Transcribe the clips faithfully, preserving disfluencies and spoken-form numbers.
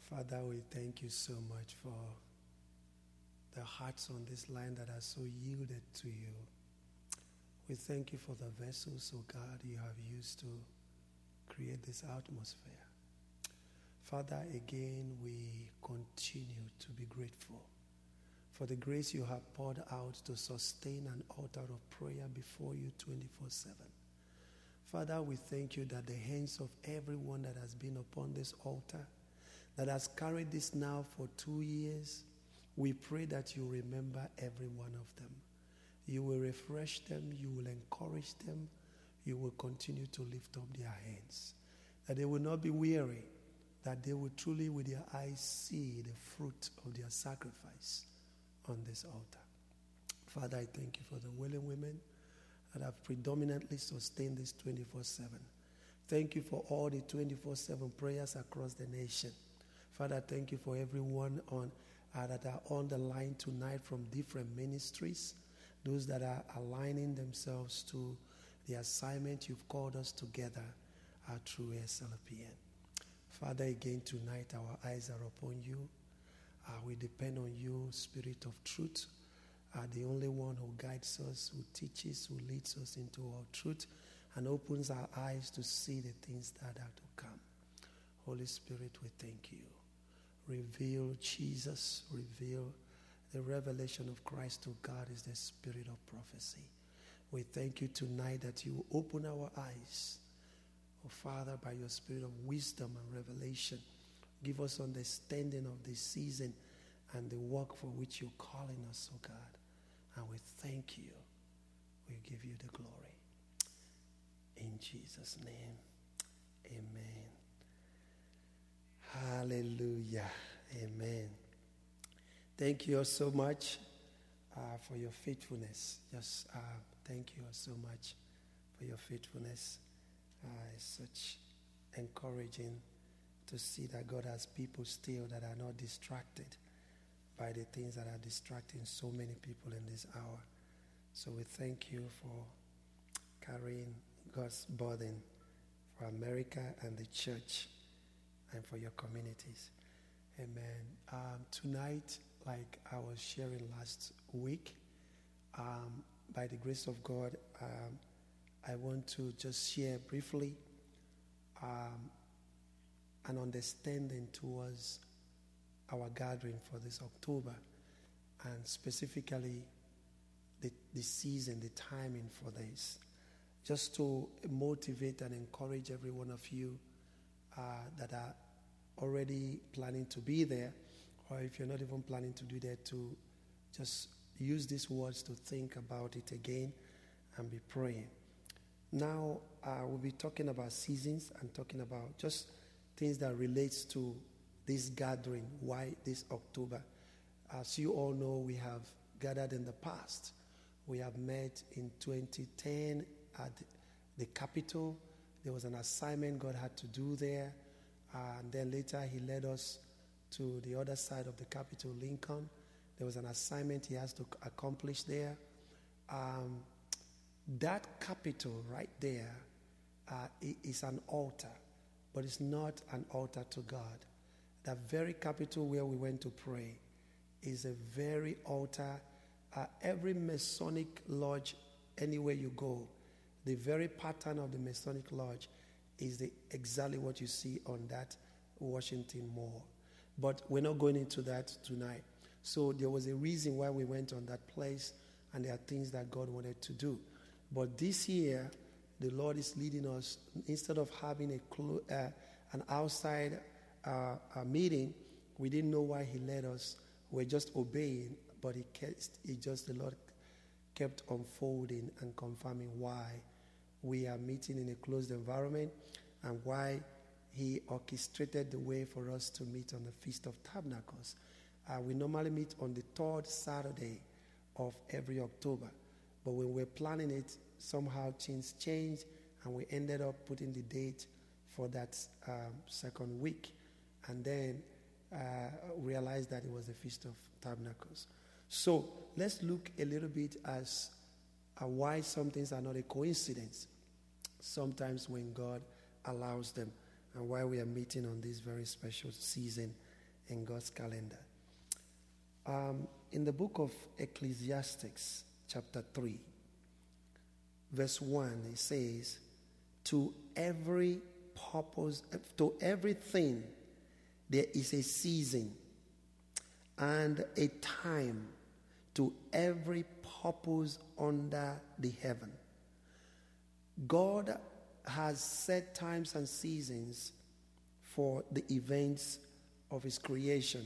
Father, we thank you so much for the hearts on this line that are so yielded to you. We thank you for the vessels, oh God, you have used to create this atmosphere. Father, again, we continue to be grateful for the grace you have poured out to sustain an altar of prayer before you twenty-four seven. Father, we thank you that the hands of everyone that has been upon this altar, that has carried this now for two years, we pray that you remember every one of them. You will refresh them, you will encourage them, you will continue to lift up their hands. That they will not be weary, that they will truly with their eyes see the fruit of their sacrifice on this altar. Father, I thank you for the willing women that have predominantly sustained this twenty-four seven. Thank you for all the twenty-four seven prayers across the nation. Father, thank you for everyone on uh, that are on the line tonight from different ministries, those that are aligning themselves to the assignment you've called us together uh, through S L P N. Father, again tonight our eyes are upon you. Uh, we depend on you, Spirit of truth, uh, the only one who guides us, who teaches, who leads us into all truth, and opens our eyes to see the things that are to come. Holy Spirit, we thank you. Reveal Jesus, reveal the revelation of Christ to God is the spirit of prophecy. We thank you tonight that you open our eyes, oh Father, by your spirit of wisdom and revelation. Give us understanding of the season and the work for which you're calling us, oh God. And we thank you. We give you the glory. In Jesus' name, amen. Hallelujah. Amen. Thank you all so much uh, for your faithfulness. Just uh, thank you all so much for your faithfulness. Uh, it's such encouraging to see that God has people still that are not distracted by the things that are distracting so many people in this hour. So we thank you for carrying God's burden for America and the church and for your communities. Amen. Um, tonight, like I was sharing last week, um, by the grace of God, um, I want to just share briefly um, an understanding towards our gathering for this October, and specifically the, the season, the timing for this, just to motivate and encourage every one of you uh, that are already planning to be there, or if you're not even planning to do that, to just use these words to think about it again and be praying. Now, uh, we'll be talking about seasons and talking about just things that relates to this gathering. Why this October? As you all know, we have gathered in the past. We have met in twenty ten at the Capitol. There was an assignment God had to do there. Uh, and then later he led us to the other side of the Capitol, Lincoln. There was an assignment he has to accomplish there. Um, that Capitol right there uh, is an altar, but it's not an altar to God. That very Capitol where we went to pray is a very altar. Uh, every Masonic lodge, anywhere you go, the very pattern of the Masonic lodge is the, exactly what you see on that Washington Mall. But we're not going into that tonight. So there was a reason why we went on that place, and there are things that God wanted to do. But this year, the Lord is leading us, instead of having a clo- uh, an outside uh, a meeting, we didn't know why he led us. We're just obeying, but he kept, he just, the Lord kept unfolding and confirming why we are meeting in a closed environment and why he orchestrated the way for us to meet on the Feast of Tabernacles. Uh, we normally meet on the third Saturday of every October, but when we're planning it, somehow things changed, and we ended up putting the date for that um, second week, and then uh, realized that it was the Feast of Tabernacles. So let's look a little bit as uh, why some things are not a coincidence, sometimes when God allows them, and why we are meeting on this very special season in God's calendar. Um, in the book of Ecclesiastes, chapter three, verse one, it says, to every purpose, to everything, there is a season and a time to every purpose under the heaven. God has set times and seasons for the events of his creation.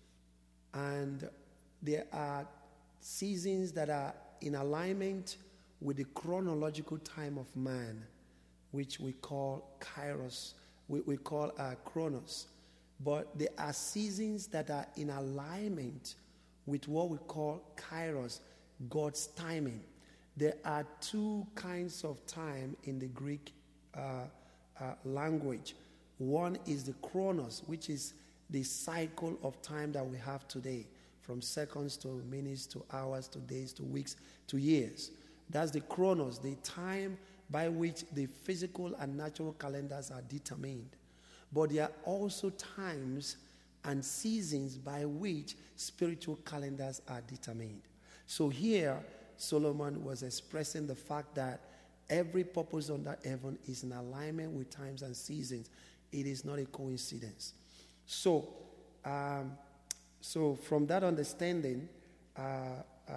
And there are seasons that are in alignment with the chronological time of man, which we call Kairos, we, we call uh, Chronos. But there are seasons that are in alignment with what we call Kairos, God's timing. There are two kinds of time in the Greek uh, uh, language. One is the Chronos, which is the cycle of time that we have today, from seconds to minutes to hours to days to weeks to years. That's the Chronos, the time by which the physical and natural calendars are determined. But there are also times and seasons by which spiritual calendars are determined. So here, Solomon was expressing the fact that every purpose under heaven is in alignment with times and seasons. It is not a coincidence. So, um, so from that understanding, uh, uh,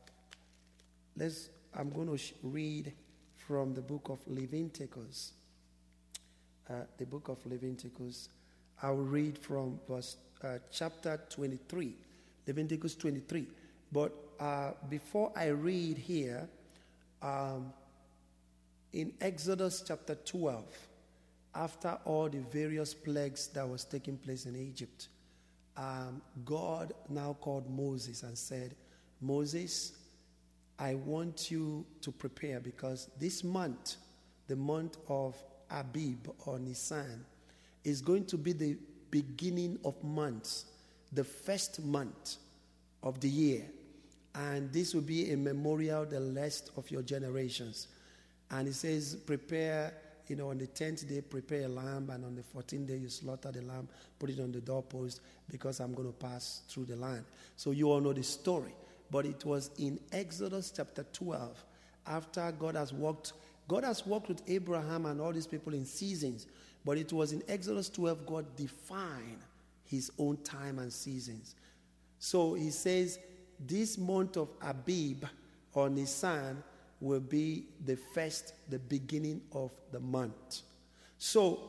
let's. I'm going to sh- read from the book of Leviticus. Uh, the book of Leviticus. I will read from verse uh, chapter twenty-three, Leviticus twenty-three. But uh, before I read here, um, in Exodus chapter twelve, after all the various plagues that was taking place in Egypt, um, God now called Moses and said, Moses, I want you to prepare, because this month, the month of Abib or Nisan, is going to be the beginning of months, the first month of the year. And this will be a memorial the rest of your generations. And it says, prepare, you know, on the tenth day, prepare a lamb, and on the fourteenth day, you slaughter the lamb, put it on the doorpost, because I'm going to pass through the land. So you all know the story. But it was in Exodus chapter twelve, after God has walked, God has walked with Abraham and all these people in seasons. But it was in Exodus twelve, God defined his own time and seasons. So he says, this month of Abib or Nisan will be the first, the beginning of the month. So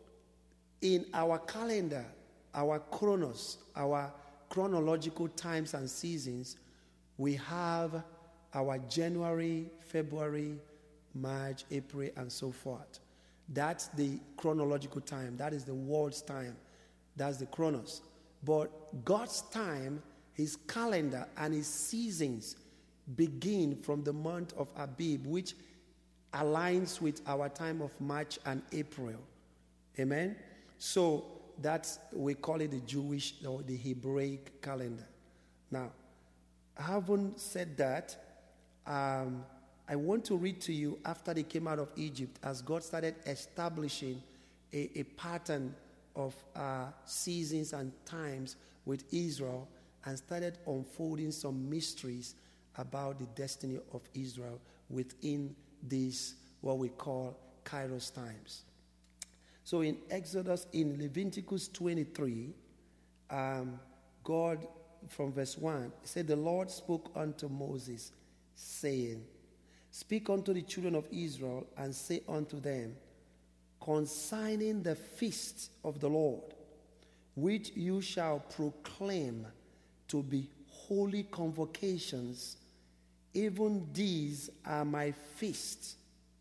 in our calendar, our chronos, our chronological times and seasons, we have our January, February, March, April, and so forth. That's the chronological time. That is the world's time. That's the chronos. But God's time, his calendar, and his seasons begin from the month of Abib, which aligns with our time of March and April. Amen? So that's, we call it the Jewish or the Hebraic calendar. Now, having said that, um, I want to read to you after they came out of Egypt, as God started establishing a, a pattern of uh, seasons and times with Israel, and started unfolding some mysteries about the destiny of Israel within these, what we call Kairos times. So in Exodus, in Leviticus twenty-three, um, God, from verse one, he said, the Lord spoke unto Moses, saying, speak unto the children of Israel, and say unto them, concerning the feast of the Lord, which you shall proclaim to be holy convocations, even these are my feasts.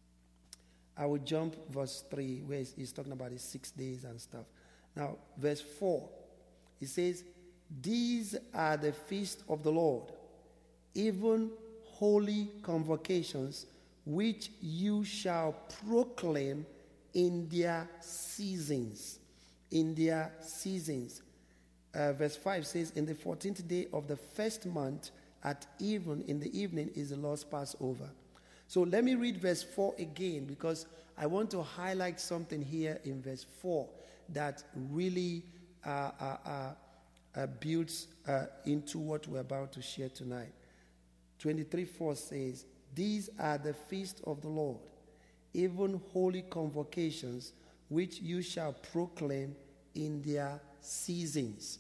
I will jump verse three, where he's talking about the six days and stuff. Now, verse four, he says, these are the feasts of the Lord, even holy convocations, which you shall proclaim in their seasons. In their seasons. Uh, verse five says, in the fourteenth day of the first month, at even in the evening, is the Lord's Passover. So let me read verse four again, because I want to highlight something here in verse four that really uh, uh, uh, uh, builds uh, into what we're about to share tonight. twenty-three four says, "These are the feasts of the Lord, even holy convocations, which you shall proclaim in their seasons."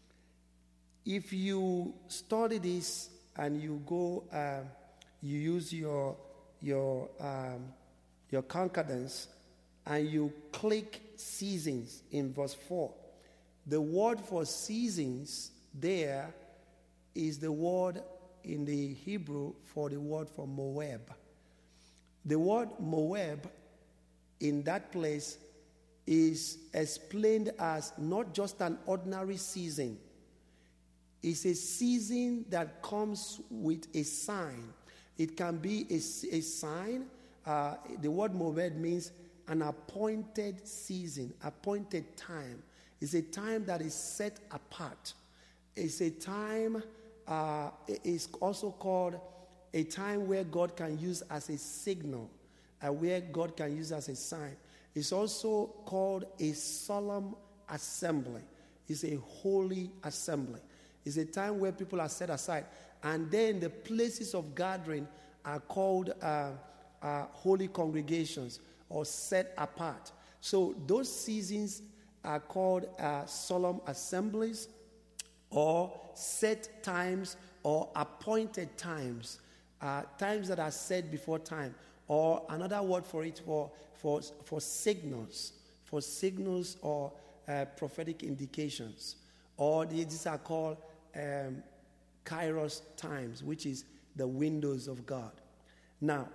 If you study this and you go, um, you use your your um, your concordance and you click seasons in verse four, the word for seasons there is the word in the Hebrew for the word for Moab. The word Moab in that place is explained as not just an ordinary season. It's a season that comes with a sign. It can be a, a sign. Uh, the word Moab means an appointed season, appointed time. It's a time that is set apart. It's a time, uh, it's also called a time where God can use as a signal, uh, where God can use as a sign. It's also called a solemn assembly. It's a holy assembly. It's a time where people are set aside. And then the places of gathering are called uh, uh, holy congregations or set apart. So those seasons are called uh, solemn assemblies or set times or appointed times, uh, times that are set before time. Or another word for it for, for, for signals, for signals or uh, prophetic indications. Or these are called um, Kairos times, which is the windows of God. Now,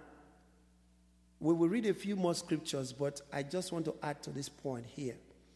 we will read a few more scriptures, but I just want to add to this point here.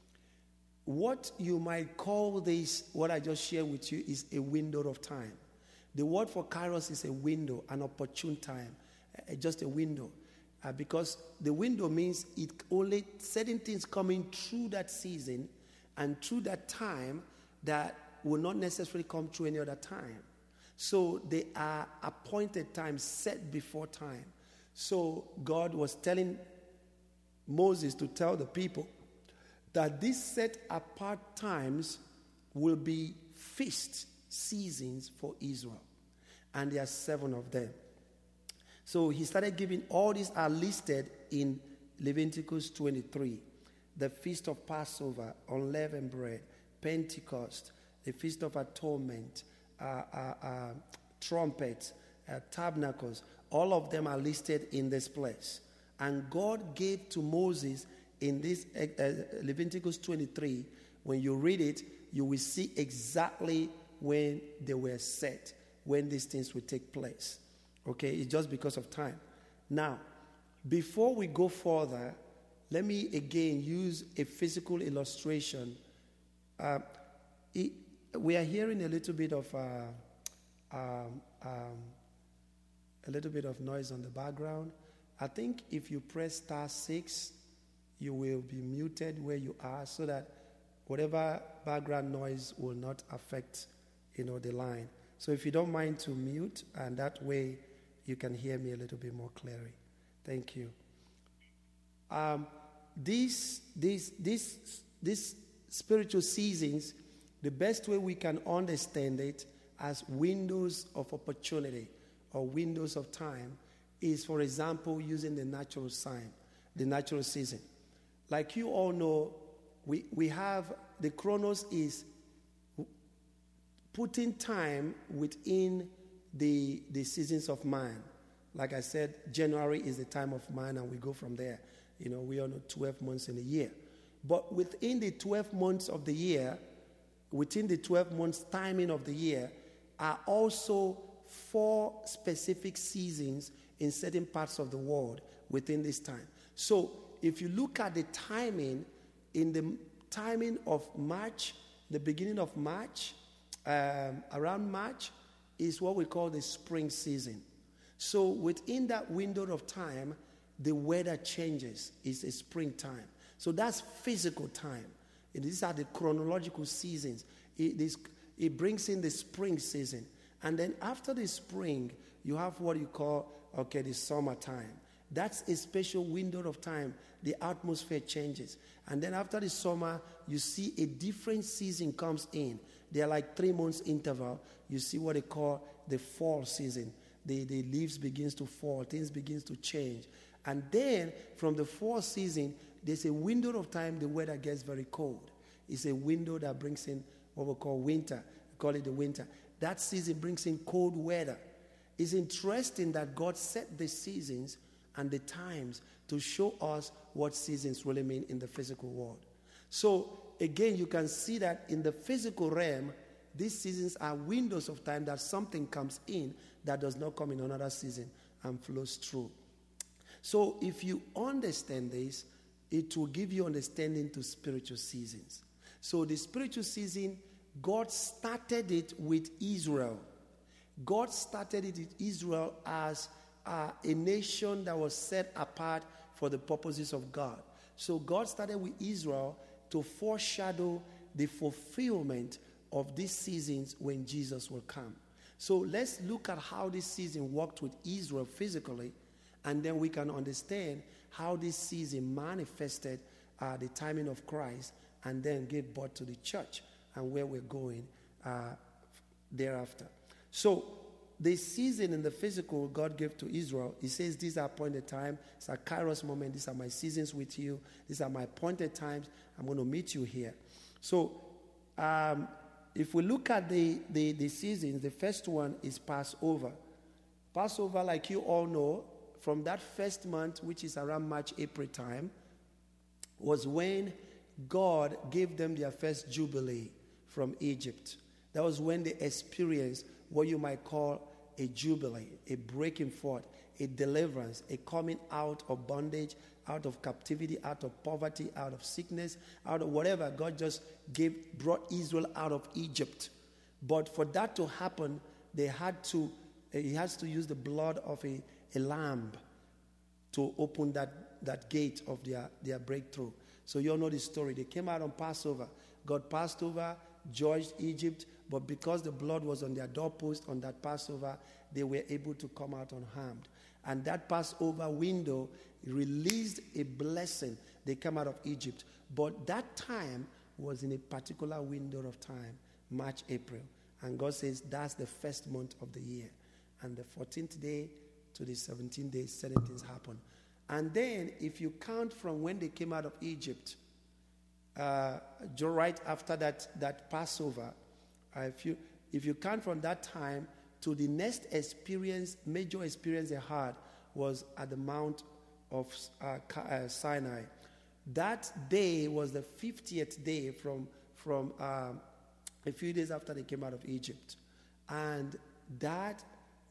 What you might call this, what I just shared with you, is a window of time. The word for Kairos is a window, an opportune time, uh, just a window. Uh, because the window means it only certain things coming through that season and through that time that will not necessarily come through any other time. So they are appointed times set before time. So God was telling Moses to tell the people that these set apart times will be feast seasons for Israel. And there are seven of them. So he started giving, all these are listed in Leviticus twenty-three. The Feast of Passover, unleavened bread, Pentecost, the Feast of Atonement, uh, uh, uh, trumpets, uh, tabernacles. All of them are listed in this place. And God gave to Moses in this uh, uh, Leviticus twenty-three, when you read it, you will see exactly when they were set, when these things will take place. Okay, it's just because of time. Now, before we go further, let me again use a physical illustration. Uh, it, we are hearing a little bit of uh, um, um, a little bit of noise on the background. I think if you press star six, you will be muted where you are, so that whatever background noise will not affect, you know, the line. So if you don't mind to mute, and that way you can hear me a little bit more clearly. Thank you. Um, these, these, these, these spiritual seasons, the best way we can understand it as windows of opportunity or windows of time is, for example, using the natural sign, the natural season. Like you all know, we, we have, the chronos is putting time within the, the seasons of man. Like I said, January is the time of man, and we go from there. You know, we all know twelve months in a year. But within the twelve months of the year, within the twelve months timing of the year, are also four specific seasons in certain parts of the world within this time. So if you look at the timing, in the timing of March, the beginning of March, um, around March, is what we call the spring season. So within that window of time, the weather changes. It's a springtime. So that's physical time. And these are the chronological seasons. It, this, it brings in the spring season. And then after the spring, you have what you call, okay, the summertime. That's a special window of time. The atmosphere changes. And then after the summer, you see a different season comes in. They're like three months interval. You see what they call the fall season. The, the leaves begins to fall. Things begins to change. And then from the fall season, there's a window of time the weather gets very cold. It's a window that brings in what we call winter. We call it the winter. That season brings in cold weather. It's interesting that God set the seasons and the times to show us what seasons really mean in the physical world. So, again, you can see that in the physical realm, these seasons are windows of time that something comes in that does not come in another season and flows through. So, if you understand this, it will give you understanding to spiritual seasons. So, the spiritual season, God started it with Israel. God started it with Israel as uh, a nation that was set apart for the purposes of God. So God started with Israel to foreshadow the fulfillment of these seasons when Jesus will come. So let's look at how this season worked with Israel physically, and then we can understand how this season manifested uh, the timing of Christ and then gave birth to the church and where we're going uh, thereafter. So the season in the physical God gave to Israel, he says, these are appointed time. It's a kairos moment. These are my seasons with you. These are my appointed times. I'm going to meet you here. So um, if we look at the, the, the seasons, the first one is Passover. Passover, like you all know, from that first month, which is around March, April time, was when God gave them their first jubilee from Egypt. That was when they experienced what you might call a jubilee, a breaking forth, a deliverance, a coming out of bondage, out of captivity, out of poverty, out of sickness, out of whatever. God just gave, brought Israel out of Egypt. But for that to happen, they had to, he has to use the blood of a, a lamb to open that, that gate of their, their breakthrough. So you all know the story. They came out on Passover. God passed over, judged Egypt, but because the blood was on their doorpost on that Passover, they were able to come out unharmed. And that Passover window released a blessing. They came out of Egypt. But that time was in a particular window of time, March, April. And God says that's the first month of the year. And the fourteenth day to the seventeenth day, certain things happen. And then if you count from when they came out of Egypt, uh, right after that, that Passover, uh, if you if you count from that time to the next experience, major experience they had was at the Mount of uh, uh, Sinai. That day was the fiftieth day from, from um, a few days after they came out of Egypt. And that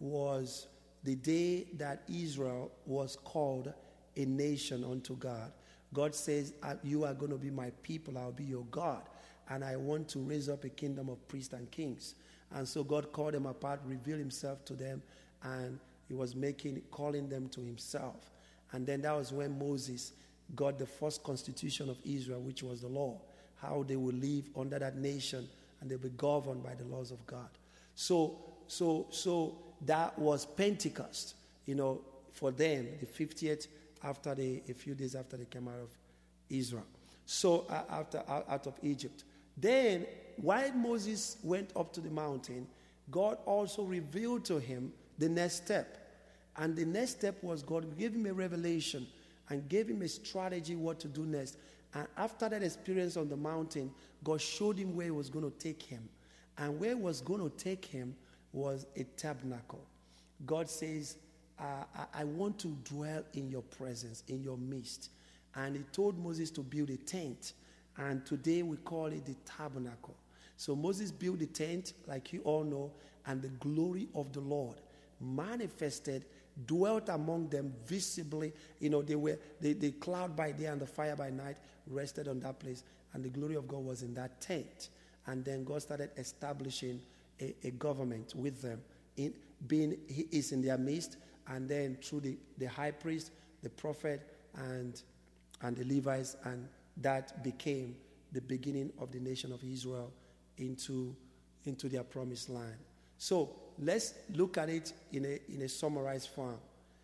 was the day that Israel was called a nation unto God. God says, you are going to be my people, I'll be your God. And I want to raise up a kingdom of priests and kings. And so God called them apart, revealed himself to them, and he was making, calling them to himself. And then that was when Moses got the first constitution of Israel, which was the law, how they would live under that nation, and they'll be governed by the laws of God. So, so, so that was Pentecost, you know, for them, the fiftieth after they, a few days after they came out of Israel. So uh, after out, out of Egypt. Then, while Moses went up to the mountain, God also revealed to him the next step. And the next step was God gave him a revelation and gave him a strategy what to do next. And after that experience on the mountain, God showed him where he was going to take him. And where he was going to take him was a tabernacle. God says, uh, I, I want to dwell in your presence, in your midst. And he told Moses to build a tent. And today we call it the tabernacle. So Moses built the tent, like you all know, and the glory of the Lord manifested, dwelt among them visibly. You know, they were the, the cloud by day and the fire by night rested on that place, and the glory of God was in that tent. And then God started establishing a, a government with them. In being he is in their midst, and then through the, the high priest, the prophet, and and the Levites, and that became the beginning of the nation of Israel into, into their promised land. So let's look at it in a, in a summarized form.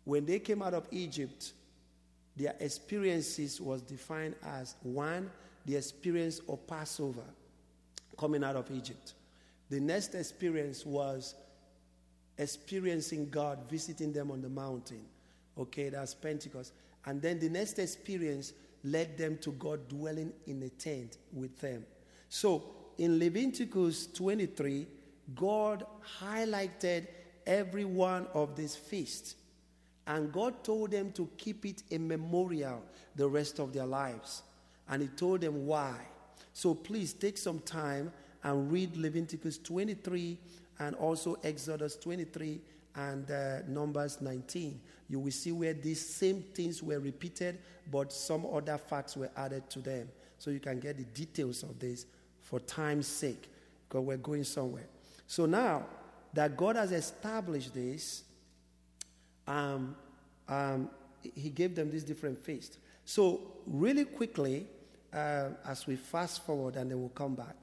when they came out of Egypt, their experiences was defined as, one, the experience of Passover, coming out of Egypt. The next experience was experiencing God visiting them on the mountain. Okay, that's Pentecost. And then the next experience led them to God dwelling in a tent with them. So in Leviticus twenty-three, God highlighted every one of these feasts. And God told them to keep it a memorial the rest of their lives. And he told them why. So please take some time and read Leviticus twenty-three and also Exodus twenty-three and uh, Numbers nineteen. You will see where these same things were repeated, but some other facts were added to them. So you can get the details of this for time's sake, because we're going somewhere. So now that God has established this, um, um, he gave them these different feasts. So really quickly, uh, as we fast forward and then we'll come back,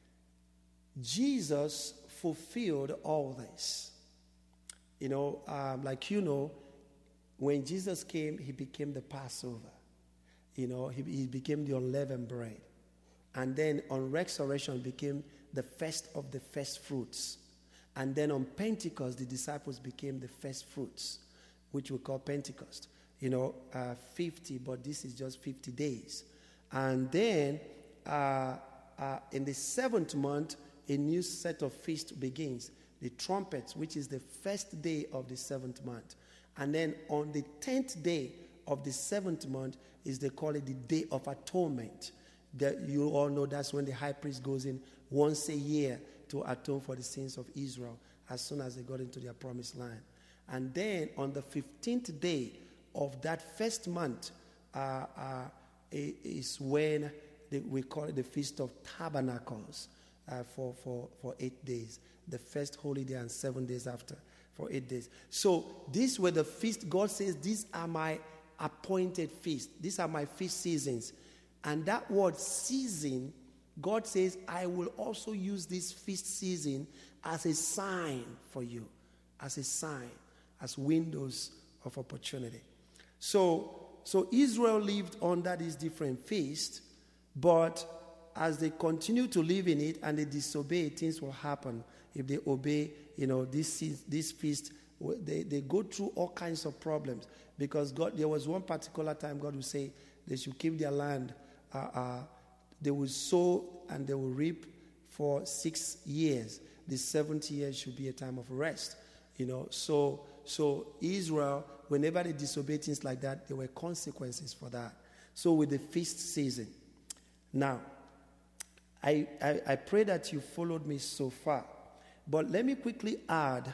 Jesus fulfilled all this. You know, um, like you know, when Jesus came, he became the Passover. You know, he, he became the unleavened bread. And then on resurrection became the first of the first fruits. And then on Pentecost, the disciples became the first fruits, which we call Pentecost. You know, uh, fifty, but this is just fifty days. And then uh, uh, in the seventh month, a new set of feasts begins. The trumpets, which is the first day of the seventh month. And then on the tenth day of the seventh month is they call it the Day of Atonement. That you all know that's when the high priest goes in once a year to atone for the sins of Israel as soon as they got into their promised land. And then on the fifteenth day of that first month uh, uh, is when they, we call it the Feast of Tabernacles uh, for, for, for eight days. The first holy day and seven days after for eight days. So these were the feasts. God says, these are my appointed feasts. These are my feast seasons. And that word season, God says, I will also use this feast season as a sign for you. As a sign. As windows of opportunity. So, so Israel lived under these different feasts. But as they continue to live in it and they disobey, things will happen. If they obey, you know, this this feast, they, they go through all kinds of problems. Because God, there was one particular time God would say they should keep their land. Uh, uh, they will sow and they will reap for six years. The seventh year should be a time of rest. You know, so so Israel, whenever they disobey things like that, there were consequences for that. So with the feast season. Now, I, I, I pray that you followed me so far. But let me quickly add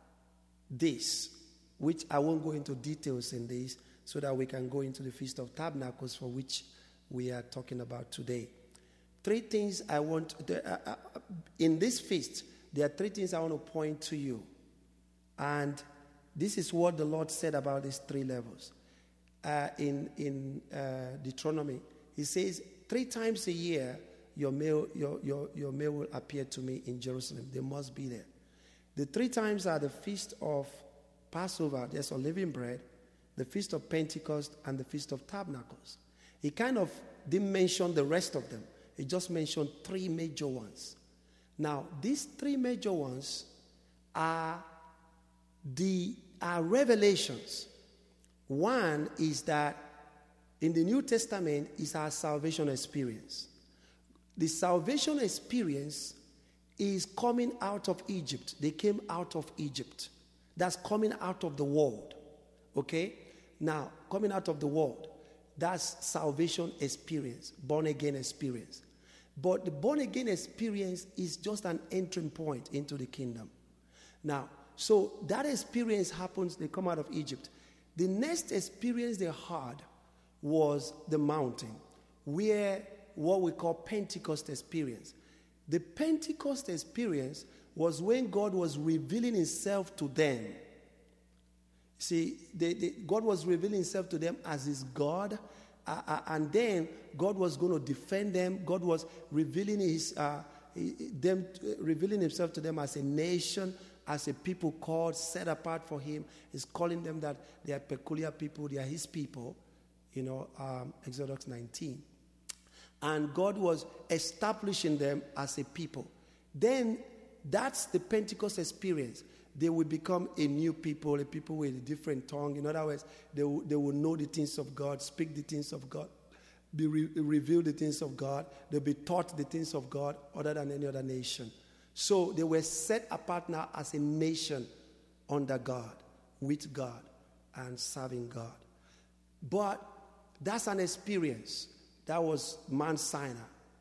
this, which I won't go into details in this, so that we can go into the Feast of Tabernacles, for which we are talking about today. Three things I want, to, uh, uh, in this feast, there are three things I want to point to you. And this is what the Lord said about these three levels. Uh, in in uh, Deuteronomy, he says, three times a year, Your meal, your, your, your meal will appear to me in Jerusalem. They must be there. The three times are the Feast of Passover, there's unleavened bread, the Feast of Pentecost, and the Feast of Tabernacles. He kind of didn't mention the rest of them. He just mentioned three major ones. Now, these three major ones are the are revelations. One is that in the New Testament is our salvation experience. The salvation experience is coming out of Egypt. They came out of Egypt. That's coming out of the world. Okay? Now, coming out of the world, that's salvation experience, born again experience. But the born again experience is just an entry point into the kingdom. Now, so that experience happens, they come out of Egypt. The next experience they had was the mountain, where what we call Pentecost experience. The Pentecost experience was when God was revealing himself to them. See, they, they, God was revealing himself to them as his God, uh, uh, and then God was going to defend them. God was revealing his uh, them, uh, revealing himself to them as a nation, as a people called, set apart for him. He's calling them that they are peculiar people, they are his people, you know, um, Exodus nineteen. And God was establishing them as a people. Then that's the Pentecost experience. They will become a new people, a people with a different tongue. In other words, they will, they will know the things of God, speak the things of God, be re- reveal the things of God. They'll be taught the things of God other than any other nation. So they were set apart now as a nation under God, with God, and serving God. But that's an experience. That was Mount Sinai.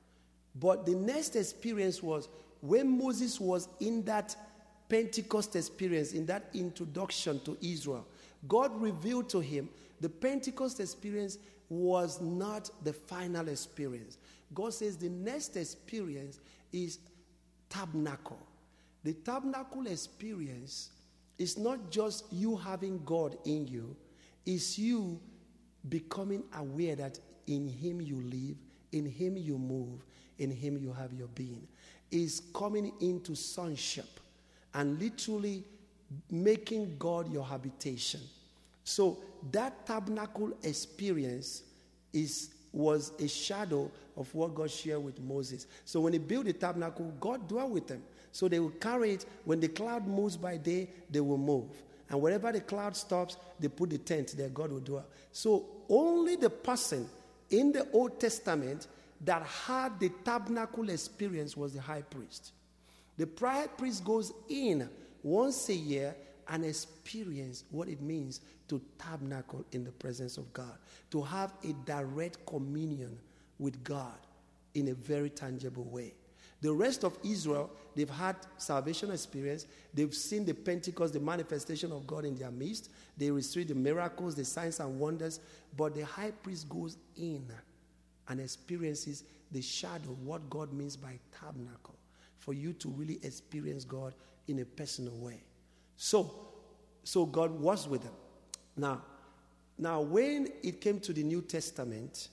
But the next experience was when Moses was in that Pentecost experience, in that introduction to Israel. God revealed to him the Pentecost experience was not the final experience. God says the next experience is tabernacle. The tabernacle experience is not just you having God in you, it's you becoming aware that in him you live, in him you move, in him you have your being. Is coming into sonship and literally making God your habitation. So that tabernacle experience is was a shadow of what God shared with Moses. So when he built the tabernacle, God dwelt with them. So they will carry it. When the cloud moves by day, they will move. And wherever the cloud stops, they put the tent there, God will dwell. So only the person in the Old Testament that had the tabernacle experience was the high priest. The high priest goes in once a year and experience what it means to tabernacle in the presence of God, to have a direct communion with God in a very tangible way. The rest of Israel, they've had salvation experience. They've seen the Pentecost, the manifestation of God in their midst. They received the miracles, the signs and wonders. But the high priest goes in and experiences the shadow, what God means by tabernacle, for you to really experience God in a personal way. So, so God was with them. Now, now when it came to the New Testament,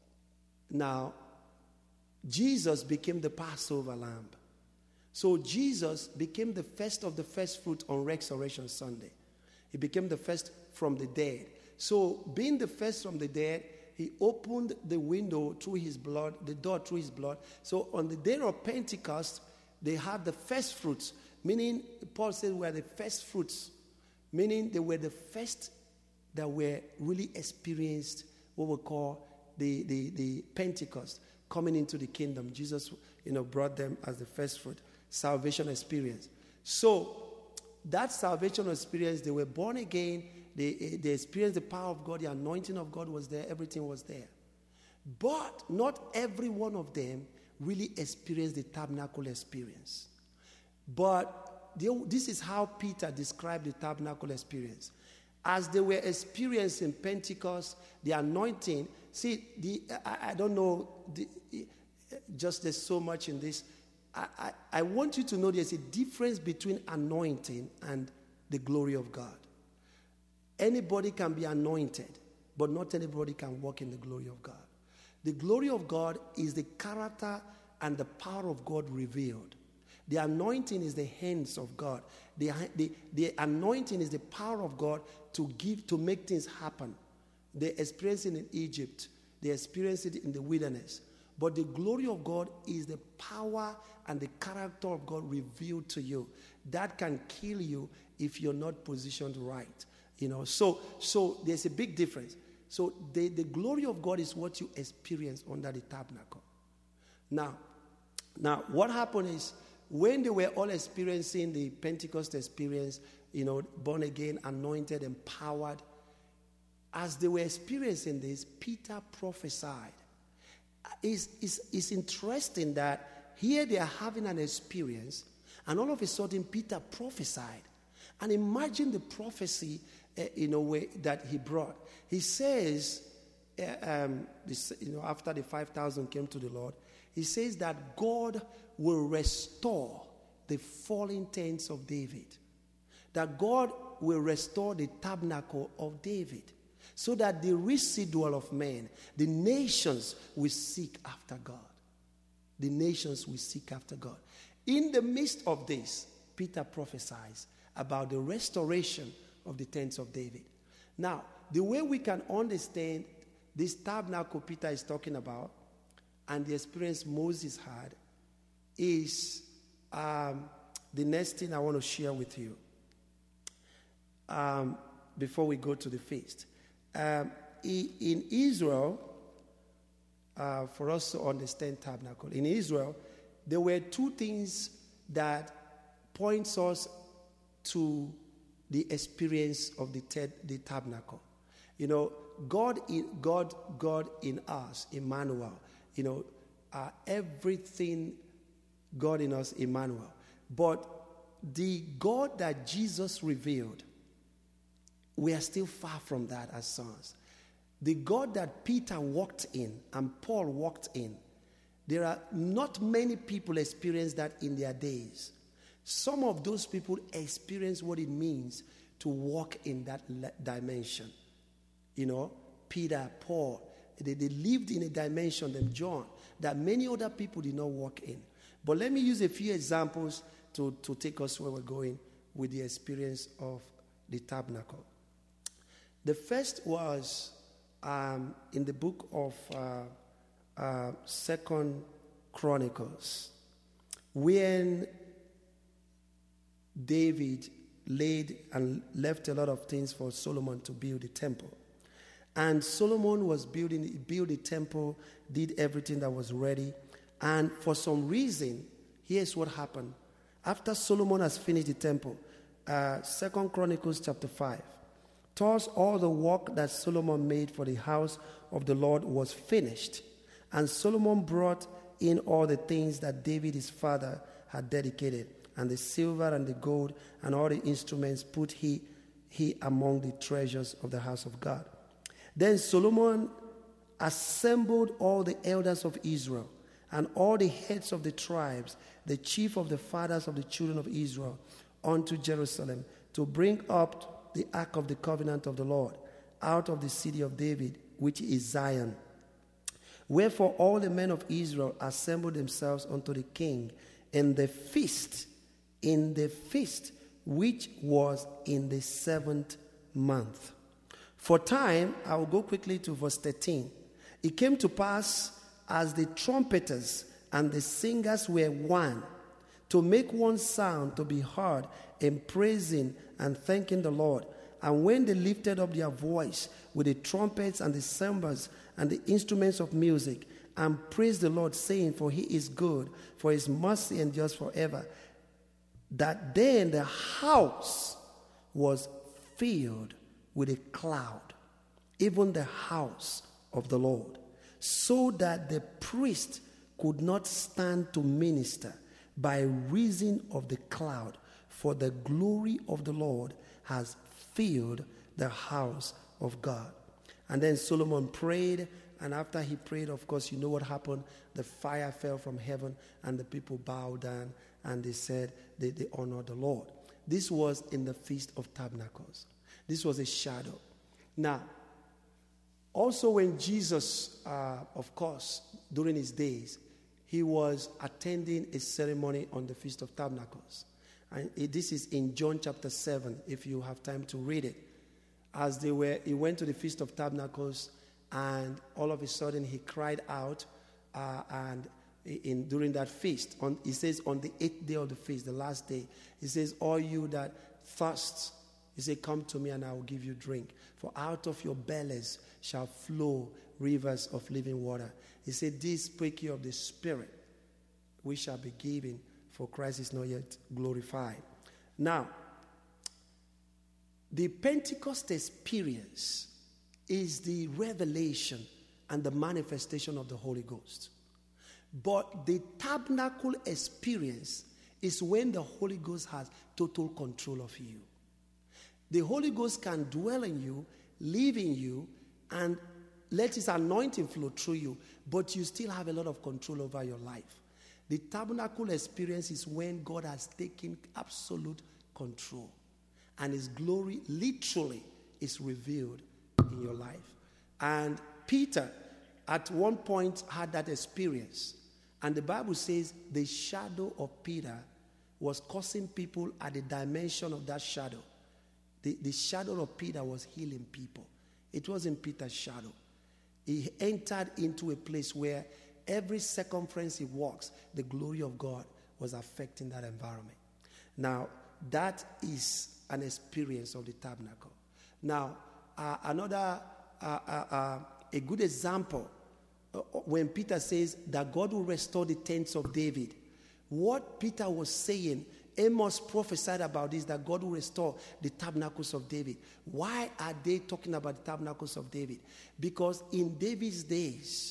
now Jesus became the Passover lamb. So Jesus became the first of the first fruit on Resurrection Sunday. He became the first from the dead. So being the first from the dead, he opened the window through his blood, the door through his blood. So on the day of Pentecost, they had the first fruits, meaning Paul said we are the first fruits, meaning they were the first that were really experienced what we call the, the, the Pentecost, coming into the kingdom. Jesus, you know, brought them as the first fruit, salvation experience. So that salvation experience, they were born again. They, they experienced the power of God. The anointing of God was there. Everything was there. But not every one of them really experienced the tabernacle experience. But they, this is how Peter described the tabernacle experience. As they were experiencing Pentecost, the anointing, see, the, I, I don't know, the, just there's so much in this. I, I, I want you to know there's a difference between anointing and the glory of God. Anybody can be anointed, but not anybody can walk in the glory of God. The glory of God is the character and the power of God revealed. The anointing is the hands of God. The, the, the anointing is the power of God to give, to make things happen. They experienced it in Egypt. They experienced it in the wilderness. But the glory of God is the power and the character of God revealed to you. That can kill you if you're not positioned right. You know, so so there's a big difference. So the, the glory of God is what you experience under the tabernacle. Now, now what happened is when they were all experiencing the Pentecost experience, you know, born again, anointed, empowered, as they were experiencing this, Peter prophesied. It's, it's, it's interesting that here they are having an experience, and all of a sudden Peter prophesied. And imagine the prophecy uh, in a way that he brought. He says, uh, um, this, you know, after the five thousand came to the Lord, he says that God will restore the fallen tents of David. That God will restore the tabernacle of David. So that the residual of men, the nations will seek after God. The nations will seek after God. In the midst of this, Peter prophesies about the restoration of the tents of David. Now, the way we can understand this tabernacle Peter is talking about and the experience Moses had is um, the next thing I want to share with you um, before we go to the feast. Um, in Israel, uh, for us to understand tabernacle, in Israel, there were two things that points us to the experience of the, te- the tabernacle. You know, God in God, God in us, Emmanuel. You know, uh, everything God in us, Emmanuel. But the God that Jesus revealed, we are still far from that as sons. The God that Peter walked in and Paul walked in, there are not many people experience that in their days. Some of those people experience what it means to walk in that le- dimension. You know, Peter, Paul, they, they lived in a dimension, them John, that many other people did not walk in. But let me use a few examples to, to take us where we're going with the experience of the tabernacle. The first was um, in the book of uh, uh, Second Chronicles, when David laid and left a lot of things for Solomon to build the temple. And Solomon was building, he built the temple, did everything that was ready. And for some reason, here's what happened. After Solomon has finished the temple, uh, Second Chronicles chapter five, thus all the work that Solomon made for the house of the Lord was finished. And Solomon brought in all the things that David his father had dedicated, and the silver and the gold and all the instruments put he, he among the treasures of the house of God. Then Solomon assembled all the elders of Israel and all the heads of the tribes, the chief of the fathers of the children of Israel, unto Jerusalem to bring up the ark of the covenant of the Lord out of the city of David, which is Zion. Wherefore all the men of Israel assembled themselves unto the king in the feast, in the feast which was in the seventh month. For time, I will go quickly to verse thirteen. It came to pass, as the trumpeters and the singers were one, to make one sound to be heard in praising and thanking the Lord. And when they lifted up their voice with the trumpets and the cymbals and the instruments of music, and praised the Lord, saying, for he is good, for his mercy endures forever, that then the house was filled with a cloud, even the house of the Lord, so that the priest could not stand to minister by reason of the cloud, for the glory of the Lord has filled the house of God. And then Solomon prayed, and after he prayed, of course, you know what happened. The fire fell from heaven, and the people bowed down, and they said they, they honored the Lord. This was in the Feast of Tabernacles. This was a shadow. Now, also when Jesus, uh, of course, during his days, he was attending a ceremony on the Feast of Tabernacles. And it, this is in John chapter seven, if you have time to read it. As they were, he went to the Feast of Tabernacles, and all of a sudden he cried out, uh, and in during that feast, on, he says on the eighth day of the feast, the last day, he says, all you that thirst, he said, come to me and I will give you drink. For out of your bellies shall flow rivers of living water. He said, this speak you of the Spirit, which shall be given, for Christ is not yet glorified. Now, the Pentecost experience is the revelation and the manifestation of the Holy Ghost. But the tabernacle experience is when the Holy Ghost has total control of you. The Holy Ghost can dwell in you, live in you, and let his anointing flow through you, but you still have a lot of control over your life. The tabernacle experience is when God has taken absolute control, and his glory literally is revealed in your life. And Peter, at one point, had that experience. And the Bible says the shadow of Peter was causing people at the dimension of that shadow. The, the shadow of Peter was healing people. It wasn't Peter's shadow. He entered into a place where every circumference he walks, the glory of God was affecting that environment. Now, that is an experience of the tabernacle. Now, uh, another, uh, uh, uh, a good example, uh, when Peter says that God will restore the tents of David, what Peter was saying, Amos prophesied about this, that God will restore the tabernacles of David. Why are they talking about the tabernacles of David? Because in David's days,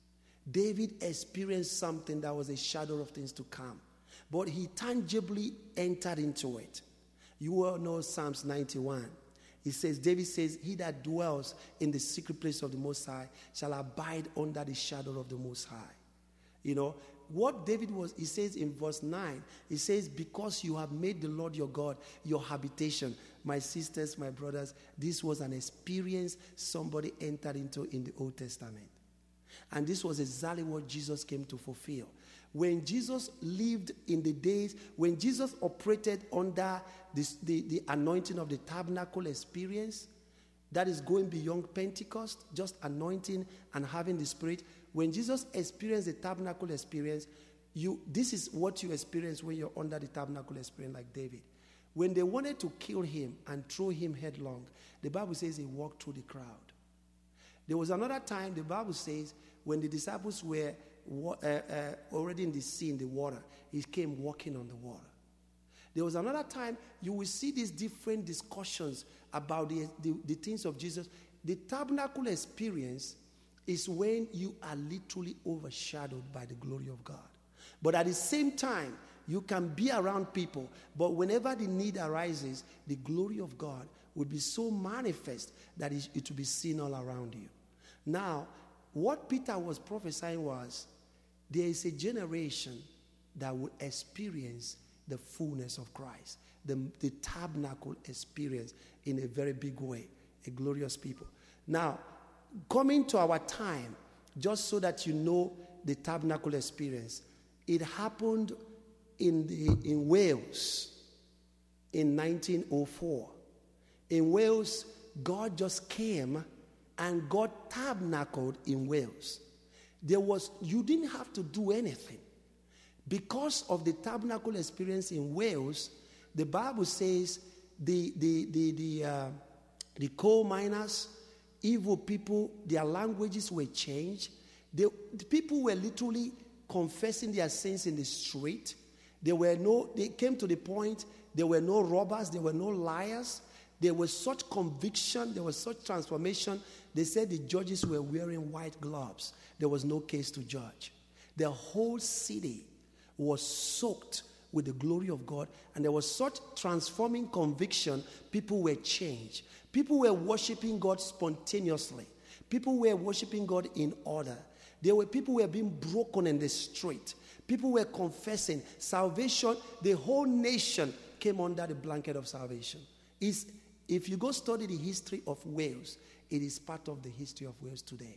David experienced something that was a shadow of things to come. But he tangibly entered into it. You all know Psalms ninety-one. It says, David says, he that dwells in the secret place of the Most High shall abide under the shadow of the Most High. You know, what David was, he says in verse nine, he says, because you have made the Lord your God your habitation. My sisters, my brothers, this was an experience somebody entered into in the Old Testament. And this was exactly what Jesus came to fulfill. When Jesus lived in the days, when Jesus operated under this, the, the anointing of the tabernacle experience, that is going beyond Pentecost, just anointing and having the Spirit. When Jesus experienced the tabernacle experience, you this is what you experience when you're under the tabernacle experience like David. When they wanted to kill him and throw him headlong, the Bible says he walked through the crowd. There was another time, the Bible says, when the disciples were uh, uh, already in the sea, in the water, he came walking on the water. There was another time, you will see these different discussions about the, the, the things of Jesus. The tabernacle experience is when you are literally overshadowed by the glory of God. But at the same time, you can be around people, but whenever the need arises, the glory of God will be so manifest that it, it will be seen all around you. Now, what Peter was prophesying was, there is a generation that will experience the fullness of Christ, the, the tabernacle experience in a very big way, a glorious people. Now, coming to our time, just so that you know the tabernacle experience, it happened in, the, in Wales in nineteen oh four. In Wales, God just came and God tabernacled in Wales. There was, you didn't have to do anything. Because of the tabernacle experience in Wales, the Bible says the, the, the, the, uh, the coal miners, evil people, their languages were changed. They, the people were literally confessing their sins in the street. There were no, they came to the point, there were no robbers, there were no liars. There was such conviction, there was such transformation. They said the judges were wearing white gloves. There was no case to judge. The whole city was soaked with the glory of God, and there was such transforming conviction, people were changed. People were worshiping God spontaneously. People were worshiping God in order. There were people who were being broken in the street. People were confessing salvation. The whole nation came under the blanket of salvation. It's, if you go study the history of Wales, it is part of the history of Wales today.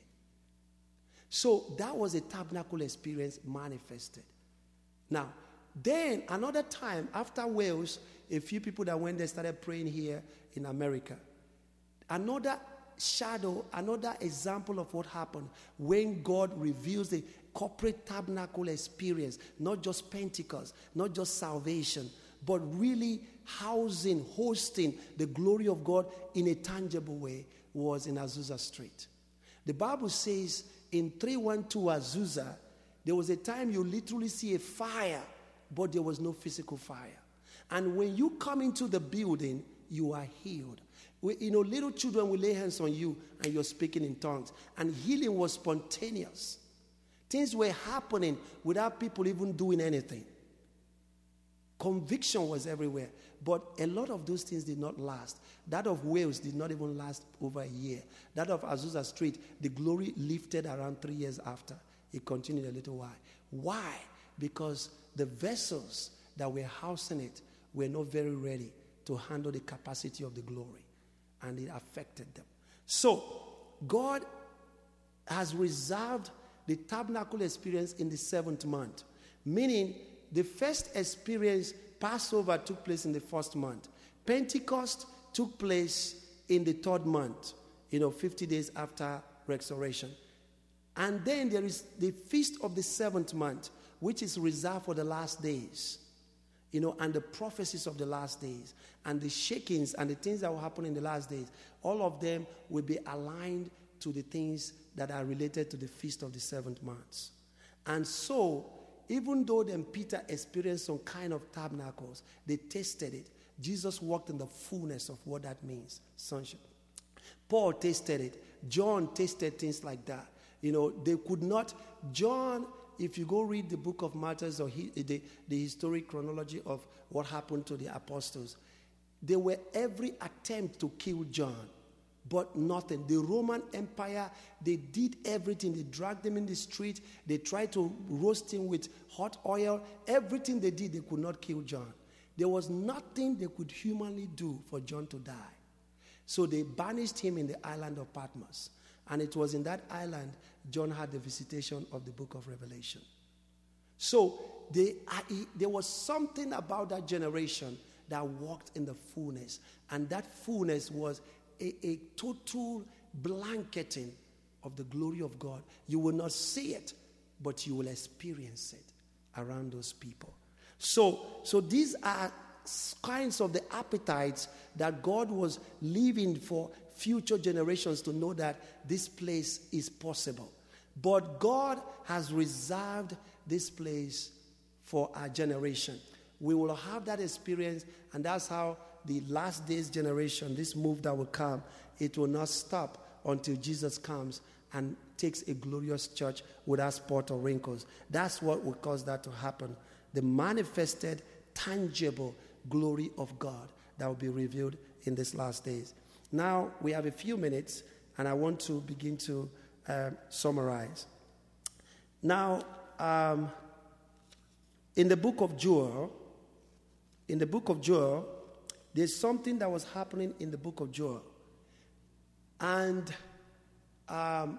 So that was a tabernacle experience manifested. Now, then another time after Wales, a few people that went there started praying here in America. Another shadow, another example of what happened when God reveals the corporate tabernacle experience, not just Pentecost, not just salvation, but really housing, hosting the glory of God in a tangible way, was in Azusa Street. The Bible says in three twelve Azusa, there was a time you literally see a fire, but there was no physical fire. And when you come into the building, you are healed. We, you know, little children will lay hands on you and you're speaking in tongues. And healing was spontaneous. Things were happening without people even doing anything. Conviction was everywhere. But a lot of those things did not last. That of Wales did not even last over a year. That of Azusa Street, the glory lifted around three years after. It continued a little while. Why? Because the vessels that were housing it were not very ready to handle the capacity of the glory. And it affected them. So, God has reserved the tabernacle experience in the seventh month. Meaning, the first experience Passover took place in the first month. Pentecost took place in the third month, you know, fifty days after resurrection. And then there is the feast of the seventh month, which is reserved for the last days, you know, and the prophecies of the last days, and the shakings and the things that will happen in the last days. All of them will be aligned to the things that are related to the feast of the seventh month. And so, even though then Peter experienced some kind of tabernacles, they tasted it. Jesus walked in the fullness of what that means, sonship. Paul tasted it. John tasted things like that. You know, they could not, John, if you go read the book of Martyrs or he, the, the historic chronology of what happened to the apostles, there were every attempt to kill John, but nothing. The Roman Empire, they did everything. They dragged him in the street. They tried to roast him with hot oil. Everything they did, they could not kill John. There was nothing they could humanly do for John to die. So they banished him in the island of Patmos. And it was in that island John had the visitation of the book of Revelation. So they, I, there was something about that generation that walked in the fullness. And that fullness was a, a total blanketing of the glory of God. You will not see it, but you will experience it around those people. So, so these are kinds of the appetites that God was leaving for future generations to know that this place is possible. But God has reserved this place for our generation. We will have that experience, and that's how the last days generation, this move that will come, it will not stop until Jesus comes and takes a glorious church without spot or wrinkles. That's what will cause that to happen. The manifested, tangible glory of God that will be revealed in these last days. Now, we have a few minutes, and I want to begin to uh, summarize. Now, um, in the book of Joel, in the book of Joel, there's something that was happening in the book of Joel. And um,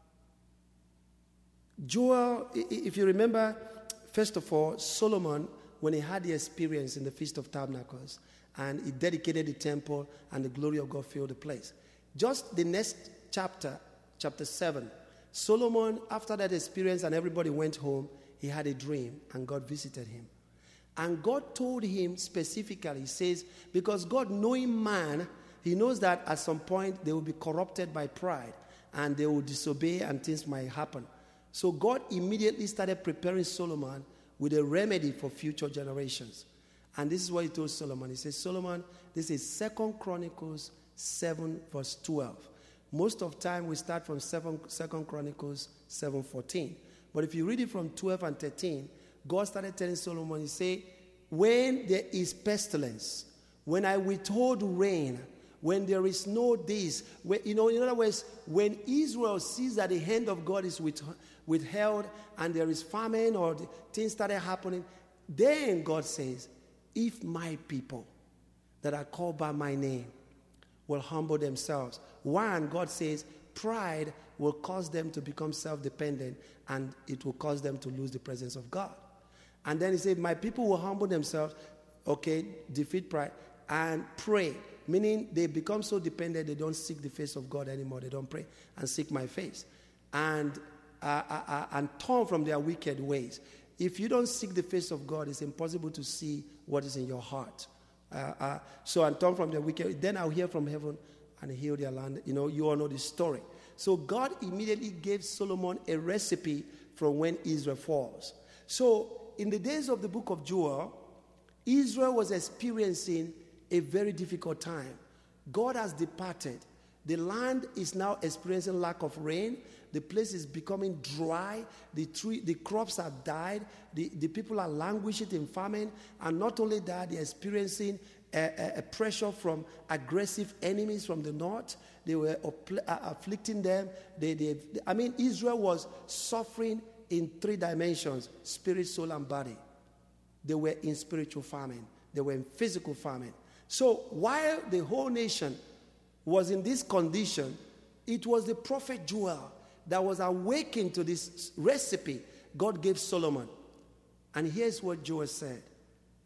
Joel, if you remember, first of all, Solomon, when he had the experience in the Feast of Tabernacles, and he dedicated the temple, and the glory of God filled the place. Just the next chapter, chapter seven, Solomon, after that experience and everybody went home, he had a dream, and God visited him. And God told him specifically, he says, because God, knowing man, he knows that at some point they will be corrupted by pride, and they will disobey, and things might happen. So God immediately started preparing Solomon with a remedy for future generations. And this is what he told Solomon. He says, Solomon, this is Second Chronicles seven, verse twelve. Most of the time we start from Second Chronicles seven fourteen. But if you read it from twelve and thirteen, God started telling Solomon, he said, when there is pestilence, when I withhold rain, when there is no this, when, you know, in other words, when Israel sees that the hand of God is with, withheld and there is famine or the things started happening, then God says, if my people that are called by my name will humble themselves. One, God says, pride will cause them to become self-dependent, and it will cause them to lose the presence of God. And then he said, my people will humble themselves, okay, defeat pride, and pray. Meaning they become so dependent, they don't seek the face of God anymore. They don't pray and seek my face. And, uh, uh, uh, and turn from their wicked ways. If you don't seek the face of God, it's impossible to see what is in your heart. Uh, uh, so, and turn from their wicked, then I'll hear from heaven and heal their land. You know, you all know the story. So God immediately gave Solomon a recipe from when Israel falls. So, in the days of the book of Joel, Israel was experiencing a very difficult time. God has departed. The land is now experiencing lack of rain. The place is becoming dry. The tree, the crops have died. The, the people are languishing in famine. And not only that, they're experiencing a, a, a pressure from aggressive enemies from the north. They were uppl- uh, afflicting them. They, they, I mean, Israel was suffering in three dimensions: spirit, soul, and body. They were in spiritual famine. They were in physical famine. So while the whole nation was in this condition, it was the prophet Joel that was awakened to this recipe God gave Solomon. And here's what Joel said.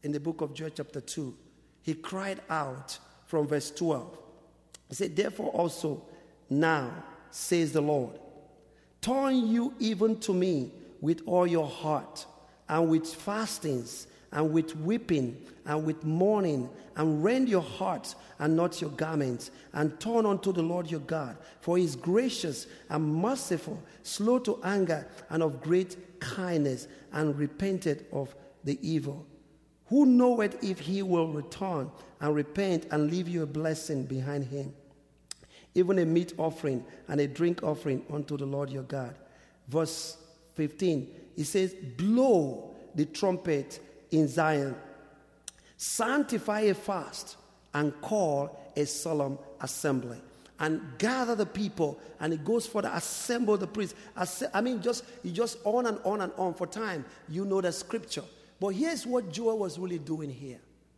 in the book of Joel chapter two. He cried out from verse twelve. He said, therefore also now, says the Lord, turn you even to me with all your heart, and with fastings, and with weeping, and with mourning, and rend your heart and not your garments, and turn unto the Lord your God, for he is gracious and merciful, slow to anger, and of great kindness, and repented of the evil. Who knoweth if he will return and repent and leave you a blessing behind him, even a meat offering and a drink offering unto the Lord your God. Verse fifteen, it says, blow the trumpet in Zion, sanctify a fast, and call a solemn assembly, and gather the people. And it goes further, assemble the priests. I mean, just you just on and on and on for time. You know the scripture. But here's what Joel was really doing here.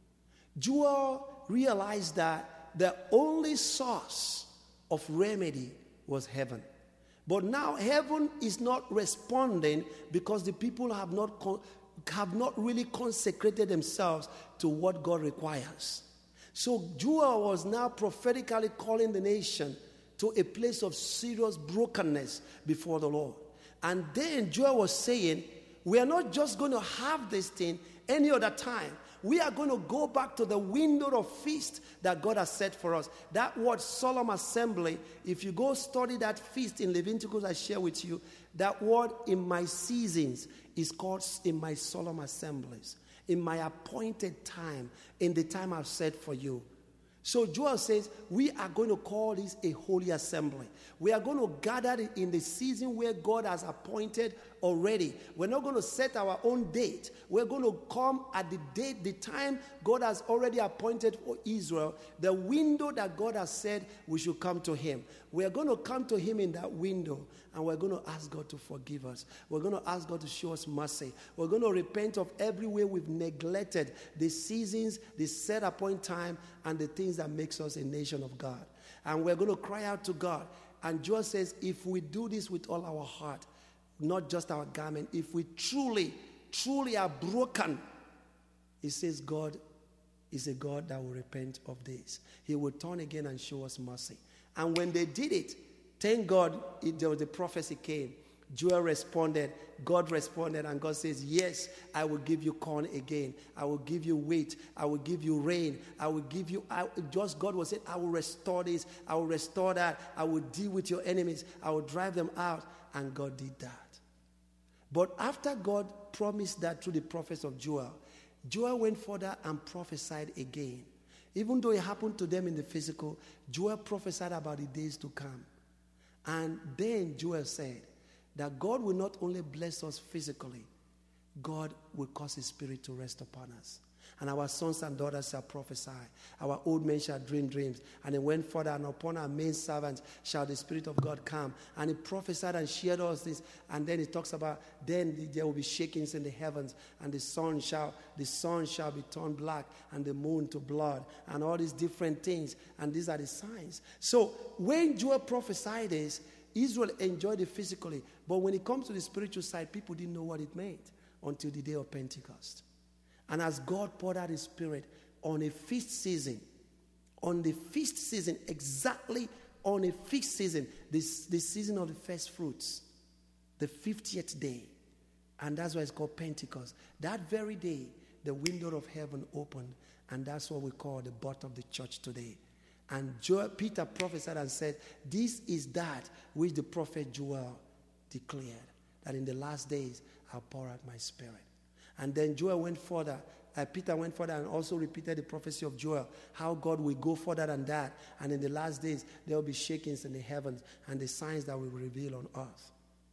Joel realized that the only source of remedy was heaven. But now heaven is not responding because the people have not con- have not really consecrated themselves to what God requires. So Joel was now prophetically calling the nation to a place of serious brokenness before the Lord. And then Joel was saying, we are not just going to have this thing any other time. We are going to go back to the window of feast that God has set for us. That word solemn assembly, if you go study that feast in Leviticus I share with you, that word in my seasons is called in my solemn assemblies, in my appointed time, in the time I've set for you. So Joel says, we are going to call this a holy assembly. We are going to gather in the season where God has appointed already. We're not going to set our own date. We're going to come at the date, the time God has already appointed for Israel, the window that God has said we should come to him. We're going to come to him in that window, and we're going to ask God to forgive us. We're going to ask God to show us mercy. We're going to repent of every way we've neglected the seasons, the set appointed time, and the things that makes us a nation of God. And we're going to cry out to God. And Joel says, if we do this with all our heart, not just our garment, if we truly, truly are broken, he says God is a God that will repent of this. He will turn again and show us mercy. And when they did it, thank God it, there was the prophecy came. Joel responded, God responded, and God says, yes, I will give you corn again. I will give you wheat. I will give you rain. I will give you, I, just God was saying, I will restore this. I will restore that. I will deal with your enemies. I will drive them out. And God did that. But after God promised that through the prophets of Joel, Joel went further and prophesied again. Even though it happened to them in the physical, Joel prophesied about the days to come. And then Joel said that God will not only bless us physically, God will cause his spirit to rest upon us. And our sons and daughters shall prophesy. Our old men shall dream dreams. And he went further, and upon our main servants shall the Spirit of God come. And he prophesied and shared us this. And then he talks about, then there will be shakings in the heavens, and the sun shall, the sun shall be turned black, and the moon to blood, and all these different things. And these are the signs. So when Joel prophesied this, Israel enjoyed it physically. But when it comes to the spiritual side, people didn't know what it meant until the day of Pentecost. And as God poured out his spirit on a feast season, on the feast season, exactly on a feast season, this the season of the first fruits, the fiftieth day, and that's why it's called Pentecost. That very day, the window of heaven opened, and that's what we call the birth of the church today. And Joel, Peter prophesied and said, this is that which the prophet Joel declared, that in the last days I'll pour out my spirit. And then Joel went further. Uh, Peter went further and also repeated the prophecy of Joel, how God will go further than that. And in the last days, there will be shakings in the heavens and the signs that will reveal on earth.